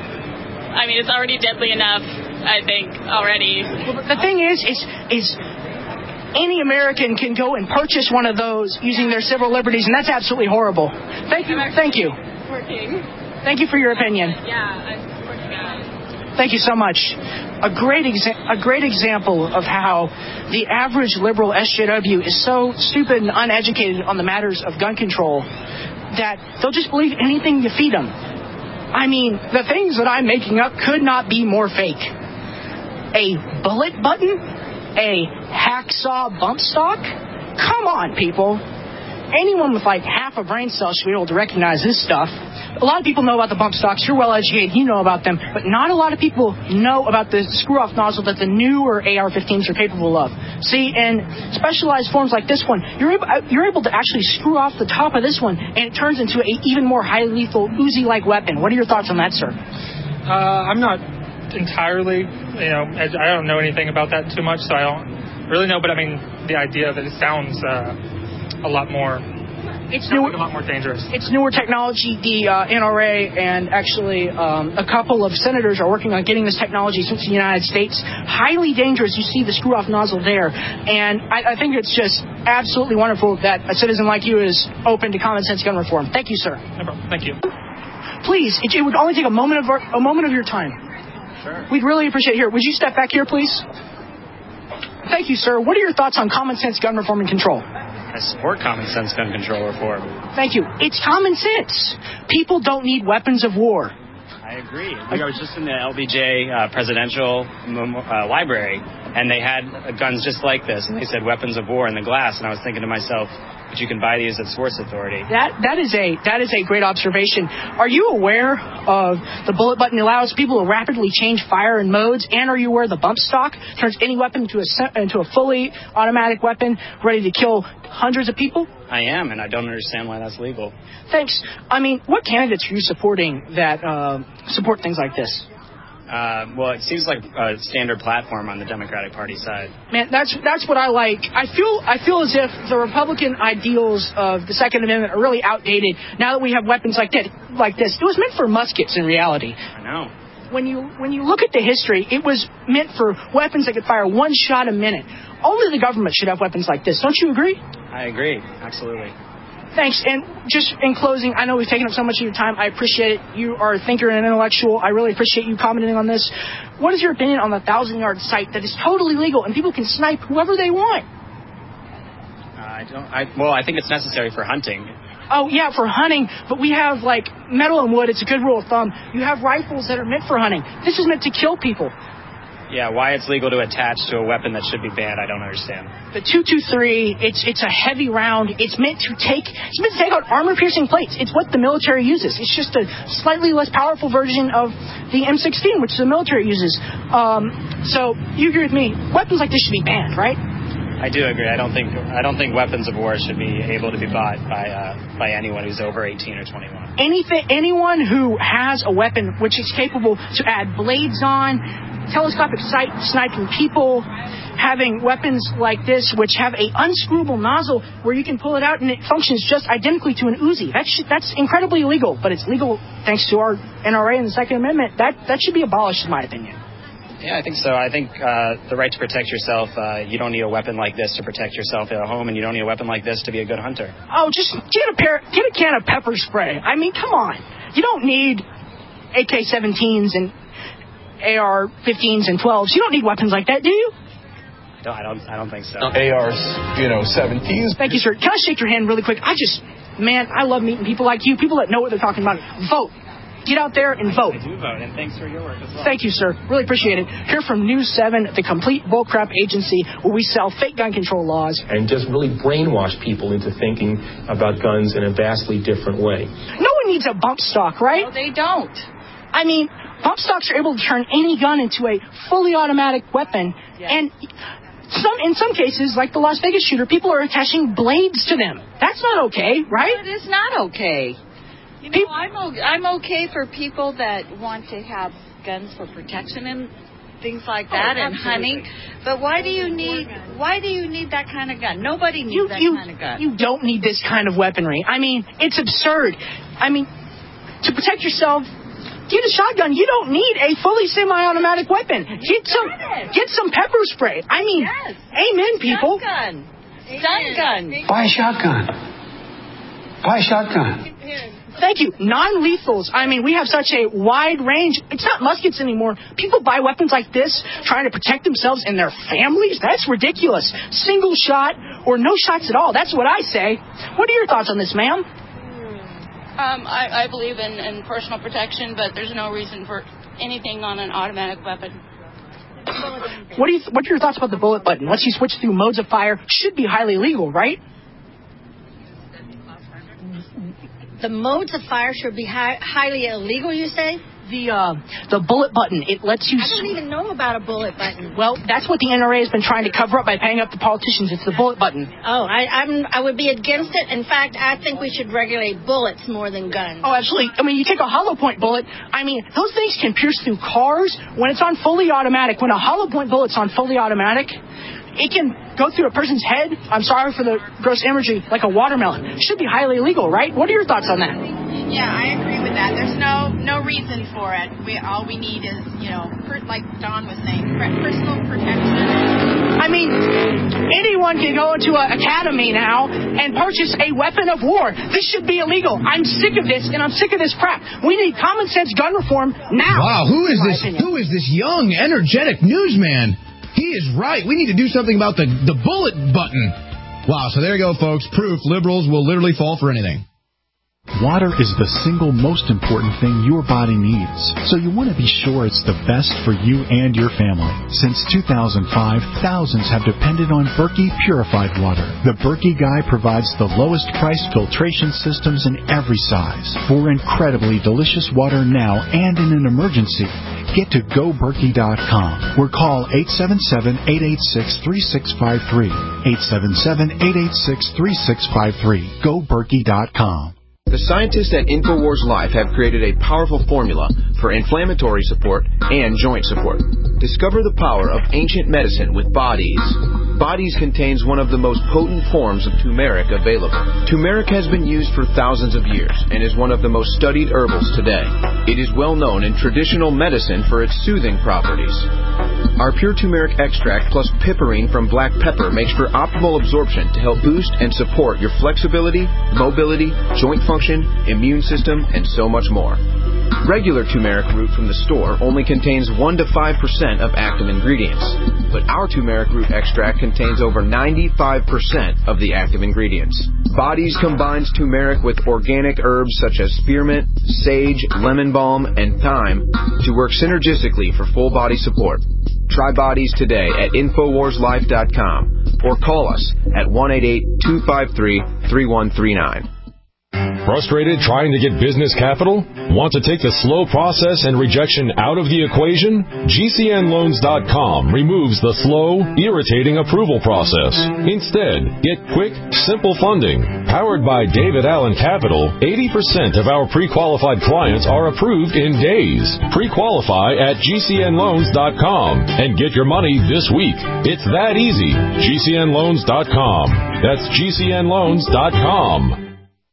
I mean, it's already deadly enough, I think, already. Well, the thing is, is, is any American can go and purchase one of those using their civil liberties, and that's absolutely horrible. Thank you. Thank you. Working. Thank you for your opinion. Yeah, I'm working on it. Thank you so much. A great exa- a great example of how the average liberal S J W is so stupid and uneducated on the matters of gun control that they'll just believe anything you feed them. I mean, the things that I'm making up could not be more fake. A bullet button? A hacksaw bump stock? Come on, people. Anyone with like half a brain cell should be able to recognize this stuff. A lot of people know about the bump stocks. You're well educated. You know about them. But not a lot of people know about the screw-off nozzle that the newer A R fifteens are capable of. See, in specialized forms like this one, you're able, you're able to actually screw off the top of this one, and it turns into an even more highly lethal Uzi-like weapon. What are your thoughts on that, sir? Uh, I'm not entirely, you know, I don't know anything about that too much, so I don't really know. But, I mean, the idea that it sounds uh, a lot more... It's newer, a lot more dangerous. It's newer technology. The uh, N R A and actually um, a couple of senators are working on getting this technology into the United States. Highly dangerous. You see the screw-off nozzle there. And I, I think it's just absolutely wonderful that a citizen like you is open to common sense gun reform. Thank you, sir. No problem. Thank you. Please, it, it would only take a moment of our, a moment of your time. Sure. We'd really appreciate it. Here, would you step back here, please? Thank you, sir. What are your thoughts on common sense gun reform and control? I support common sense gun control reform. Thank you. It's common sense. People don't need weapons of war. I agree. I was just in the L B J uh, presidential uh, library, and they had guns just like this, and they said weapons of war in the glass, and I was thinking to myself, but you can buy these at Source Authority. That that is a that is a great observation. Are you aware of the bullet button allows people to rapidly change fire and modes? And are you aware the bump stock turns any weapon into a into a fully automatic weapon ready to kill hundreds of people? I am, and I don't understand why that's legal. Thanks. I mean, what candidates are you supporting that uh, support things like this? Uh, well, it seems like a standard platform on the Democratic Party side. Man, that's that's what I like. I feel I feel as if the Republican ideals of the Second Amendment are really outdated now that we have weapons like that, like this. It was meant for muskets in reality. I know. When you when you look at the history, it was meant for weapons that could fire one shot a minute. Only the government should have weapons like this. Don't you agree? I agree. Absolutely. Thanks. And just in closing, I know we've taken up so much of your time. I appreciate it. You are a thinker and an intellectual. I really appreciate you commenting on this. What is your opinion on the thousand-yard sight that is totally legal and people can snipe whoever they want? Uh, I don't. I, well, I think it's necessary for hunting. Oh, yeah, for hunting, but we have, like, metal and wood. It's a good rule of thumb. You have rifles that are meant for hunting. This is meant to kill people. Yeah, why it's legal to attach to a weapon that should be banned, I don't understand. The two twenty-three, it's it's a heavy round. It's meant to take it's meant to take out armor-piercing plates. It's what the military uses. It's just a slightly less powerful version of the M sixteen, which the military uses. Um, so you agree with me? Weapons like this should be banned, right? I do agree. I don't think I don't think weapons of war should be able to be bought by uh, by anyone who's over eighteen or twenty-one. Anything, anyone who has a weapon which is capable to add blades on, telescopic sight, sniping people, having weapons like this which have a unscrewable nozzle where you can pull it out and it functions just identically to an Uzi. That's that's incredibly illegal, but it's legal thanks to our N R A and the Second Amendment. That that should be abolished, in my opinion. Yeah, I think so. I think uh, the right to protect yourself, uh, you don't need a weapon like this to protect yourself at home, and you don't need a weapon like this to be a good hunter. Oh, just get a pair, get a can of pepper spray. I mean, come on. You don't need A K seventeens and A R fifteens and twelves. You don't need weapons like that, do you? No, I don't. I don't think so. A Rs, you know, seventeens. Thank you, sir. Can I shake your hand really quick? I just, man, I love meeting people like you, people that know what they're talking about. Vote. Get out there and vote. I do vote, and thanks for your work as well. Thank you, sir. Really appreciate it. Here from News seven, the complete bullcrap agency where we sell fake gun control laws. And just really brainwash people into thinking about guns in a vastly different way. No one needs a bump stock, right? No, they don't. I mean, bump stocks are able to turn any gun into a fully automatic weapon. Yes. And some, in some cases, like the Las Vegas shooter, people are attaching blades to them. That's not okay, right? No, it is not okay. You know, I'm, o- I'm okay for people that want to have guns for protection and things like that, oh, and hunting. But why do you need why do you need that kind of gun? Nobody needs you, that you, kind of gun. You don't need this kind of weaponry. I mean, it's absurd. I mean, to protect yourself, get a shotgun. You don't need a fully semi-automatic weapon. Get some get some pepper spray. I mean, yes. Amen, people. Stun gun. Stun gun. Buy a shotgun. Buy a shotgun. Thank you. Non-lethals. I mean, we have such a wide range. It's not muskets anymore. People buy weapons like this trying to protect themselves and their families. That's ridiculous. Single shot or no shots at all. That's what I say. What are your thoughts on this, ma'am? Um, I, I believe in, in personal protection, but there's no reason for anything on an automatic weapon. What do you? What are your thoughts about the bullet button? Once you switch through modes of fire, should be highly legal, right? The modes of fire should be high, highly illegal, you say? The uh, the bullet button, it lets you... I don't even know about a bullet button. Well, that's what the N R A has been trying to cover up by paying up the politicians. It's the bullet button. Oh, I I'm, I would be against it. In fact, I think we should regulate bullets more than guns. Oh, absolutely. I mean, you take a hollow point bullet. I mean, those things can pierce through cars when it's on fully automatic. When a hollow point bullet's on fully automatic, it can go through a person's head. I'm sorry for the gross imagery, like a watermelon. It should be highly illegal, right? What are your thoughts on that? Yeah, I agree with that. There's no no reason for it. We all we need is, you know, per, like Don was saying, personal protection. I mean, anyone can go into an academy now and purchase a weapon of war. This should be illegal. I'm sick of this, and I'm sick of this crap. We need common sense gun reform now. Wow, who is this? Opinion. Who is this young, energetic newsman? He is right. We need to do something about the, the bullet button. Wow, so there you go, folks. Proof liberals will literally fall for anything. Water is the single most important thing your body needs, so you want to be sure it's the best for you and your family. Since two thousand five, thousands have depended on Berkey purified water. The Berkey Guy provides the lowest price filtration systems in every size. For incredibly delicious water now and in an emergency, get to go berkey dot com or call eight seven seven, eight eight six, three six five three. eight seven seven, eight eight six, three six five three. go berkey dot com. The scientists at InfoWars Life have created a powerful formula for inflammatory support and joint support. Discover the power of ancient medicine with Bodies. Bodies contains one of the most potent forms of turmeric available. Turmeric has been used for thousands of years and is one of the most studied herbals today. It is well known in traditional medicine for its soothing properties. Our pure turmeric extract plus piperine from black pepper makes for optimal absorption to help boost and support your flexibility, mobility, joint function, immune system, and so much more. Regular turmeric root from the store only contains one to five percent of active ingredients, but our turmeric root extract contains over ninety-five percent of the active ingredients. Bodies combines turmeric with organic herbs such as spearmint, sage, lemon balm, and thyme to work synergistically for full body support. Try Bodies today at Infowars Life dot com or call us at one eight eight, two five three, three one three nine. Frustrated trying to get business capital? Want to take the slow process and rejection out of the equation? G C N Loans dot com removes the slow, irritating approval process. Instead, get quick, simple funding. Powered by David Allen Capital, eighty percent of our pre-qualified clients are approved in days. Pre-qualify at G C N Loans dot com and get your money this week. It's that easy. G C N Loans dot com. That's G C N Loans dot com.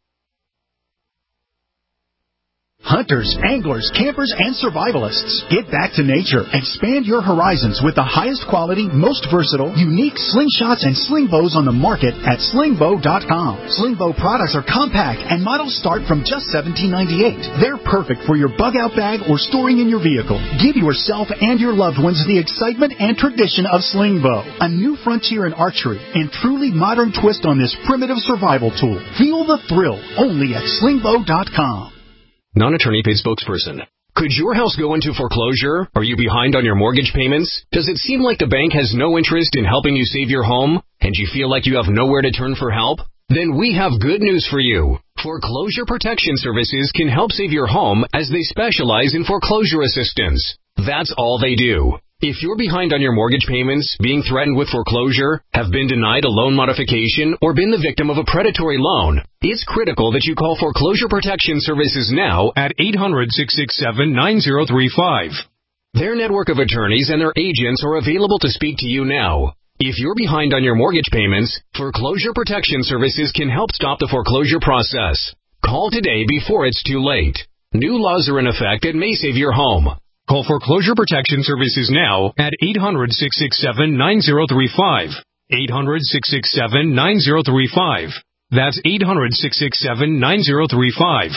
Hunters, anglers, campers, and survivalists, get back to nature. Expand your horizons with the highest quality, most versatile, unique slingshots and sling bows on the market at sling bow dot com. Sling bow products are compact and models start from just seventeen ninety-eight. They're perfect for your bug out bag or storing in your vehicle. Give yourself and your loved ones the excitement and tradition of sling bow, a new frontier in archery and truly modern twist on this primitive survival tool. Feel the thrill only at sling bow dot com. Non-attorney paid spokesperson. Could your house go into foreclosure? Are you behind on your mortgage payments? Does it seem like the bank has no interest in helping you save your home? And you feel like you have nowhere to turn for help? Then we have good news for you. Foreclosure Protection Services can help save your home as they specialize in foreclosure assistance. That's all they do. If you're behind on your mortgage payments, being threatened with foreclosure, have been denied a loan modification, or been the victim of a predatory loan, it's critical that you call Foreclosure Protection Services now at eight hundred, six six seven, nine zero three five. Their network of attorneys and their agents are available to speak to you now. If you're behind on your mortgage payments, Foreclosure Protection Services can help stop the foreclosure process. Call today before it's too late. New laws are in effect that may save your home. Call Foreclosure Protection Services now at eight hundred, six six seven, nine zero three five. eight hundred, six six seven, nine zero three five. That's eight hundred, six six seven, nine zero three five.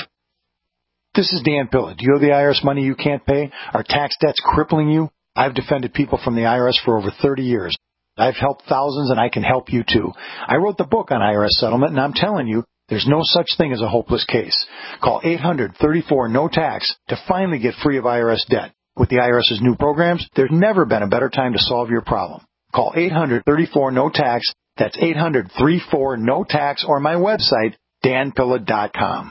This is Dan Pilla. Do you owe the I R S money you can't pay? Are tax debts crippling you? I've defended people from the I R S for over thirty years. I've helped thousands, and I can help you too. I wrote the book on I R S settlement, and I'm telling you, there's no such thing as a hopeless case. Call eight hundred, thirty-four, no tax to finally get free of I R S debt. With the IRS's new programs, there's never been a better time to solve your problem. Call eight hundred, thirty-four, no tax. That's eight hundred, thirty-four, no tax, or my website, dan pilla dot com.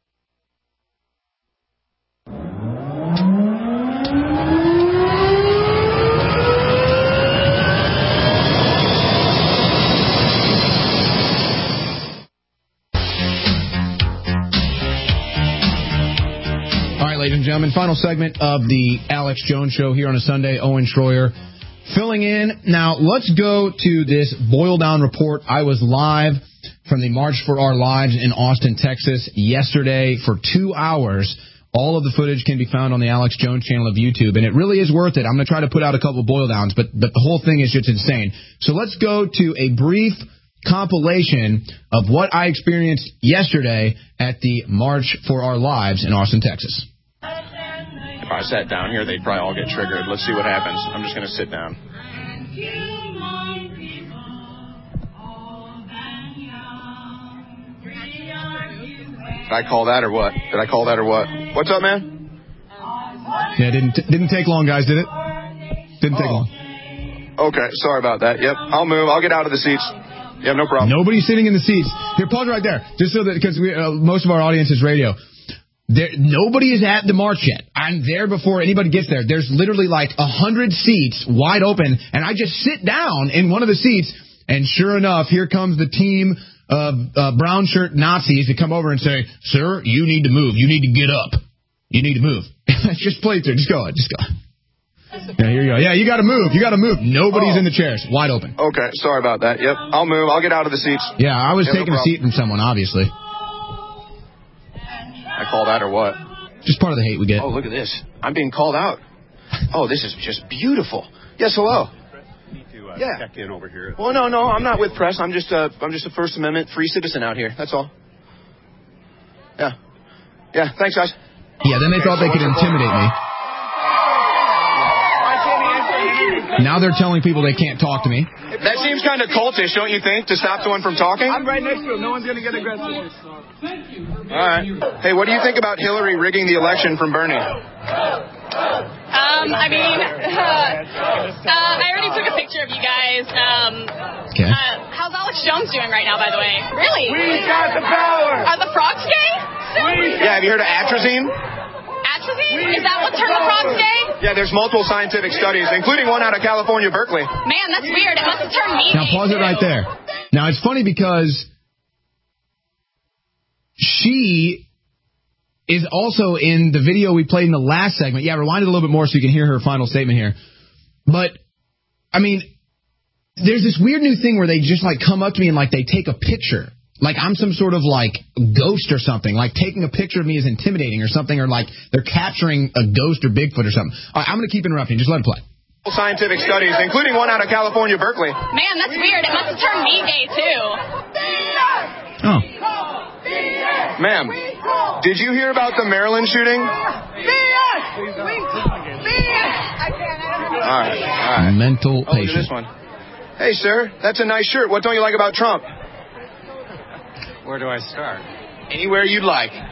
Ladies and gentlemen, final segment of the Alex Jones Show here on a Sunday. Owen Schroyer filling in. Now, let's go to this boil down report. I was live from the March for Our Lives in Austin, Texas yesterday for two hours. All of the footage can be found on the Alex Jones channel of YouTube, and it really is worth it. I'm going to try to put out a couple boil downs, but, but the whole thing is just insane. So let's go to a brief compilation of what I experienced yesterday at the March for Our Lives in Austin, Texas. If I sat down here, they'd probably all get triggered. Let's see what happens. I'm just going to sit down. Did I call that or what? Did I call that or what? What's up, man? Yeah, it didn't, didn't take long, guys, did it? Didn't take oh. long. Okay, sorry about that. Yep, I'll move. I'll get out of the seats. Yeah, no problem. Nobody's sitting in the seats. Here, pause right there. Just so that, because we, uh, most of our audience is radio. There, nobody is at the march yet. I'm there before anybody gets there. There's literally like a hundred seats wide open, and I just sit down in one of the seats, and sure enough, here comes the team of uh, brown shirt Nazis to come over and say, "Sir, you need to move. You need to get up." You need to move. Just play through. Just go. Just go. Yeah, here you go. Yeah, you got to move. You got to move. Nobody's oh. in the chairs. Wide open. Okay, sorry about that. Yep, I'll move. I'll get out of the seats. Yeah, I was yeah, taking no a seat from someone, obviously. I call that or what? Just part of the hate we get. Oh, look at this. I'm being called out. Oh, this is just beautiful. Yes, hello. Uh, yeah. check in over here. Well, no, no, I'm not with press. I'm just a, I'm just a First Amendment free citizen out here. That's all. Yeah. Yeah. Thanks, guys. Yeah. Then they thought they could intimidate me. Now they're telling people they can't talk to me. That seems kind of cultish, don't you think, to stop someone from talking? I'm right next to him. No one's going to get aggressive. All right. Hey, what do you think about Hillary rigging the election from Bernie? Um, I mean, uh, uh, I already took a picture of you guys. Um, okay. Uh, how's Alex Jones doing right now, by the way? Really? We got the power! Are the frogs gay? Yeah, have you heard of atrazine? Atrazine? Is that what turned the frogs gay? Yeah, there's multiple scientific studies, including one out of California, Berkeley. Man, that's weird. It must have turned me Now, gay, pause too. it right there. Now, it's funny because she is also in the video we played in the last segment. Yeah, rewind it a little bit more so you can hear her final statement here. But, I mean, there's this weird new thing where they just, like, come up to me and, like, they take a picture. Like I'm some sort of, like, ghost or something. Like taking a picture of me is intimidating or something, or, like, they're capturing a ghost or Bigfoot or something. All right, I'm going to keep interrupting. Just let it play. Scientific studies, including one out of California, Berkeley. Man, that's weird. It must have turned me gay, too. Oh. Ma'am, did you hear about the Maryland shooting? All right, all right. Mental oh, patient. Look at this one. Hey, sir, that's a nice shirt. What don't you like about Trump? Where do I start? Anywhere you'd like. N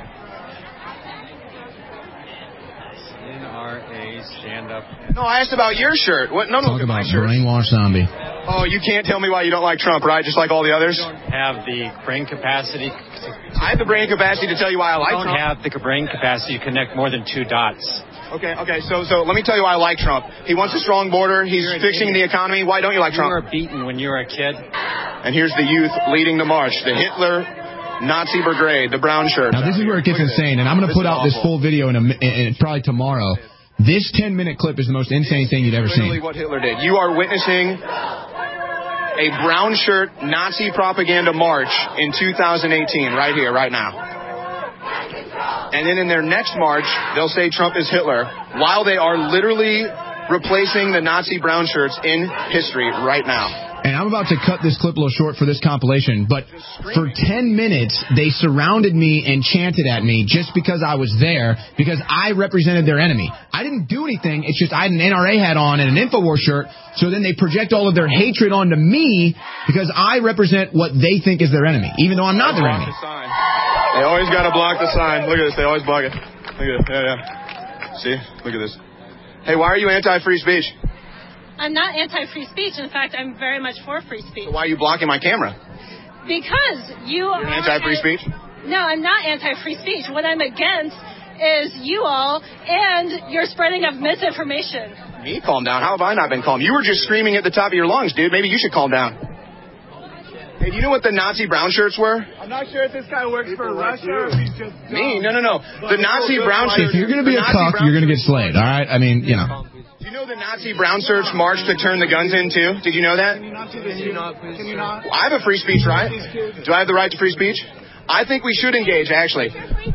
R A, stand up. No, I asked about your shirt. What? No, no, Talk about brainwashed zombie. Oh, you can't tell me why you don't like Trump, right? Just like all the others? I don't have the brain capacity. I have the brain capacity to tell you why I like Trump. I don't Trump. have the brain capacity to connect more than two dots. Okay, okay, so so let me tell you why I like Trump. He wants a strong border. He's You're fixing the economy. Why don't you like Trump? You were beaten when you were a kid. And here's the youth leading the march. The Hitler Nazi Brigade, the brown shirt. Now, this is where it gets insane, and I'm going to put out this full video in, a, in, in probably tomorrow. This ten-minute clip is the most insane thing you'd ever seen. Literally what Hitler did. You are witnessing a brown shirt Nazi propaganda march in two thousand eighteen, right here, right now. And then in their next march, they'll say Trump is Hitler, while they are literally replacing the Nazi brown shirts in history right now. And I'm about to cut this clip a little short for this compilation, but for ten minutes, they surrounded me and chanted at me just because I was there, because I represented their enemy. I didn't do anything. It's just I had an N R A hat on and an InfoWars shirt, so then they project all of their hatred onto me because I represent what they think is their enemy, even though I'm not their enemy. They always got to block the sign. Look at this. They always block it. Look at it. Yeah, yeah. See? Look at this. Hey, why are you anti-free speech? I'm not anti-free speech. In fact, I'm very much for free speech. So why are you blocking my camera? Because you You're are... anti-free speech? No, I'm not anti-free speech. What I'm against is you all and your spreading of misinformation. Me? Calm down. How have I not been calm? You were just screaming at the top of your lungs, dude. Maybe you should calm down. Hey, do you know what the Nazi brown shirts were? I'm not sure if this guy works for Russia or if he's just... Me? No, no, no. The Nazi brown shirts... If you're going to be a cuck, you're going to get slayed, all right? I mean, you know... Do you know the Nazi brown shirts marched to turn the guns in, too? Did you know that? Can you not do this? Can you not, please? Can you not? Well, I have a free speech right. Do I have the right to free speech? I think we should engage, actually.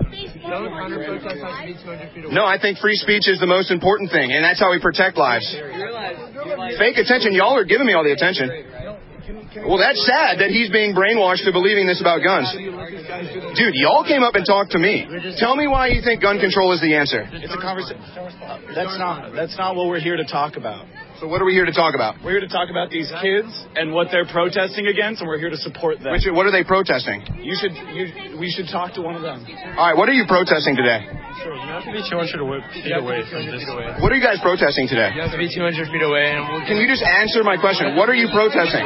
No, I think free speech is the most important thing, and that's how we protect lives. Fake attention. Y'all are giving me all the attention. Well, that's sad that he's being brainwashed to believing this about guns. Dude, y'all came up and talked to me. Tell me why you think gun control is the answer. It's a conversation. That's not, that's not what we're here to talk about. So what are we here to talk about? We're here to talk about these kids and what they're protesting against, and we're here to support them. Which, what are they protesting? You should, you, we should talk to one of them. All right, what are you protesting today? Sure, you have to be two hundred feet away from this. What are you guys protesting today? You have to be two hundred feet away. And we'll Can you just answer my question? What are you protesting?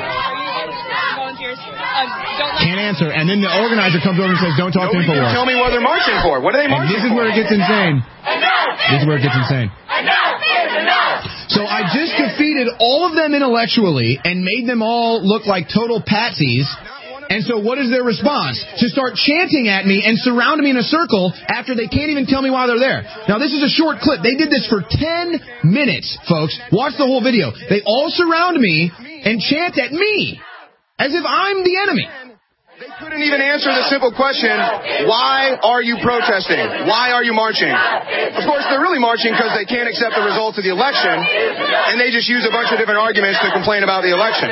Can't answer. And then the organizer comes over and says, don't talk Nobody to InfoWars. Tell me what they're marching for. What are they marching for? And this is where it gets insane. This is where it gets insane. So I just defeated all of them intellectually and made them all look like total patsies. And so what is their response? To start chanting at me and surround me in a circle after they can't even tell me why they're there. Now, this is a short clip. They did this for ten minutes, folks. Watch the whole video. They all surround me and chant at me as if I'm the enemy. They couldn't even answer the simple question, why are you protesting? Why are you marching? Of course, they're really marching because they can't accept the results of the election, and they just use a bunch of different arguments to complain about the election.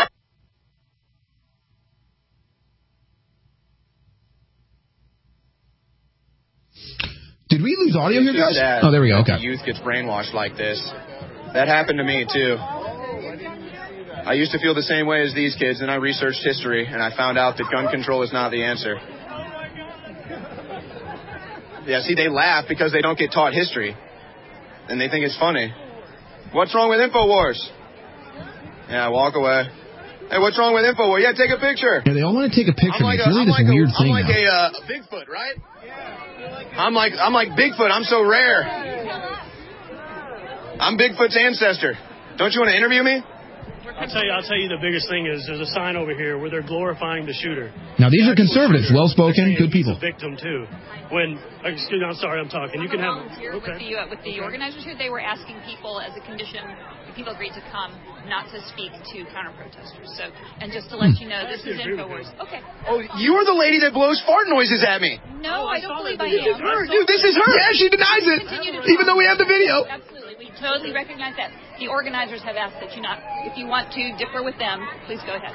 Did we lose audio here, guys? Oh, there we go. Okay. The youth gets brainwashed like this. That happened to me, too. I used to feel the same way as these kids, and I researched history, and I found out that gun control is not the answer. Yeah, see, they laugh because they don't get taught history, and they think it's funny. What's wrong with InfoWars? Yeah, walk away. Hey, what's wrong with InfoWars? Yeah, take a picture. Yeah, they all want to take a picture. Like it's really a, this like weird a, thing I'm like now. a, uh, a Bigfoot, right? I'm like I'm like Bigfoot. I'm so rare. I'm Bigfoot's ancestor. Don't you want to interview me? I'll tell you, I'll tell you the biggest thing is there's a sign over here where they're glorifying the shooter. Now, these are conservatives, well-spoken, good people. He's a victim, too. When, excuse me, I'm sorry, I'm talking. You can have... Here Okay. with, the, uh, with the organizers here, they were asking people as a condition, if people agreed to come, not to speak to counter-protesters. So, and just to let you know, this is InfoWars. Okay. Oh, you're the lady that blows fart noises at me. No, I don't believe I This is am. her. Dude, this is her. Yeah, she denies it, even though we have the video. Absolutely. We totally recognize that. The organizers have asked that you not, if you want to differ with them, please go ahead.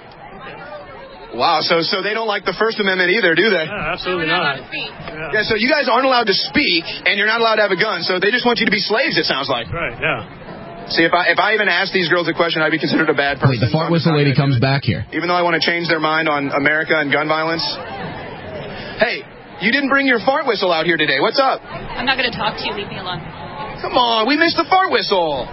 Wow, so so they don't like the First Amendment either, do they? Yeah, absolutely no, we're not. not allowed to speak. Yeah. yeah, so you guys aren't allowed to speak, and you're not allowed to have a gun, so they just want you to be slaves, it sounds like. Right, yeah. See, if I if I even asked these girls a question, I'd be considered a bad person. Wait, the fart whistle lady comes back here. Even though I want to change their mind on America and gun violence. Hey, you didn't bring your fart whistle out here today. What's up? I'm not going to talk to you. Leave me alone. Come on, we missed the fart whistle.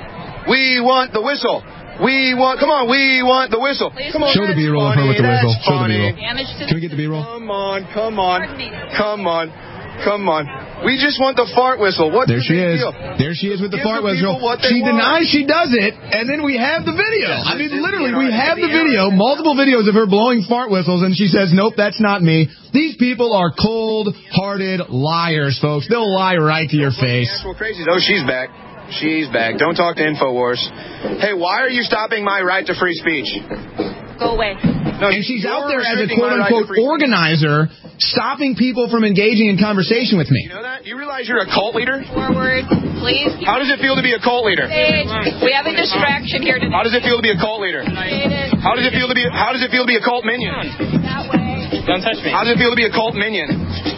We want the whistle. We want, come on, we want the whistle. Please come on, show the B-roll of her with the whistle. Show the B-roll. Can we get the B-roll? Come on, come on, come on, come on. We just want the fart whistle. What's there the she big is. deal? There she is with the Give fart the whistle. what they She want. denies she does it, and then we have the video. Yes, I mean, it's literally, the we R- have the the video, R- multiple videos of her blowing fart whistles, and she says, nope, that's not me. These people are cold-hearted liars, folks. They'll lie right to your face. Actual crazies. Oh, she's back. She's back. Don't talk to InfoWars. Hey, why are you stopping my right to free speech? Go away. No, and she's you're out there as a restricting my right to quote-unquote free speech. organizer, stopping people from engaging in conversation with me. You know that? You realize you're a cult leader? Forward, please. How does it feel to be a cult leader? Stage. We have a distraction here today. How does it feel to be a cult leader? How does it feel to be? How does it feel to be a cult minion? That way. Don't touch me. How does it feel to be a cult minion?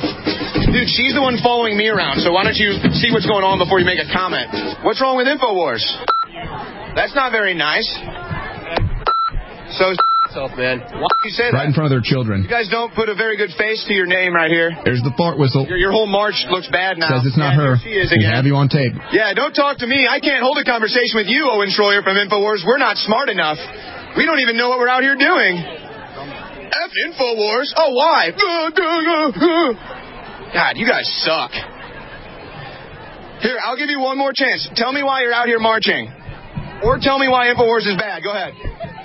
Dude, she's the one following me around, so why don't you see what's going on before you make a comment? What's wrong with InfoWars? That's not very nice. So, man. Why do you say that? Right in front of their children. You guys don't put a very good face to your name right here. There's the fart whistle. Your, your whole march looks bad now. Says it's not yeah, her. She is We again. have you on tape. Yeah, don't talk to me. I can't hold a conversation with you, Owen Schroyer from InfoWars. We're not smart enough. We don't even know what we're out here doing. F InfoWars. Oh, why? God, you guys suck. Here, I'll give you one more chance. Tell me why you're out here marching. Or tell me why InfoWars is bad. Go ahead.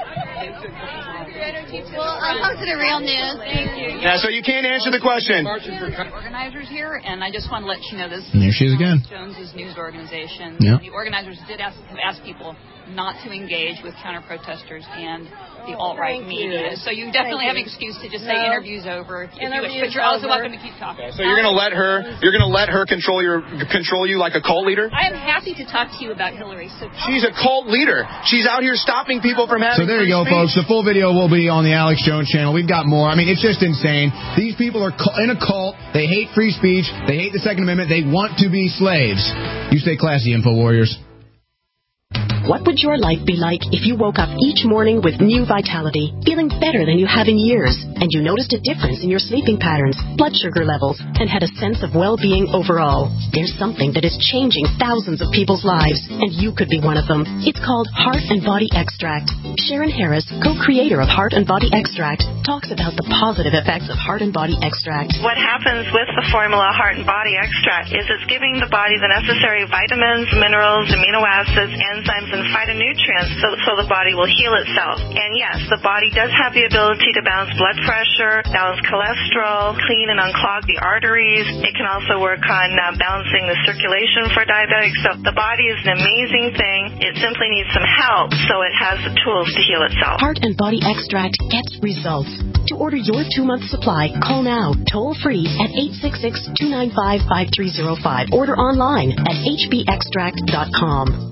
Well, I'll talk to the real news. Thank you. Yeah, so you can't answer the question. Organizers here, and I just want to let you know this. And there she is again. Jones's news organization. Yeah. The organizers did ask, have asked people not to engage with counter-protesters and the alt-right Thank media. you. So you definitely Thank have an you. excuse to just say No. interview's over. If you wish, Interview's Oh, but you're also over. welcome to keep talking. So you're gonna let her? You're gonna let her control your control you like a cult leader? I am happy to talk to you about Hillary. So She's a cult leader. She's out here stopping people from having. So there you free go, speech. folks. The full video will be on the Alex Jones channel. We've got more. I mean, it's just insane. These people are cu- in a cult. They hate free speech. They hate the Second Amendment. They want to be slaves. You stay classy, Info Warriors. What would your life be like if you woke up each morning with new vitality, feeling better than you have in years, and you noticed a difference in your sleeping patterns, blood sugar levels, and had a sense of well-being overall? There's something that is changing thousands of people's lives, and you could be one of them. It's called Heart and Body Extract. Sharon Harris, co-creator of Heart and Body Extract, talks about the positive effects of Heart and Body Extract. What happens with the formula Heart and Body Extract is it's giving the body the necessary vitamins, minerals, amino acids, enzymes, and phytonutrients so, so the body will heal itself. And yes, the body does have the ability to balance blood pressure, balance cholesterol, clean and unclog the arteries. It can also work on uh, balancing the circulation for diabetics. So the body is an amazing thing. It simply needs some help so it has the tools to heal itself. Heart and Body Extract gets results. To order your two-month supply, call now, toll-free at eight six six, two nine five, five three zero five. Order online at h b extract dot com.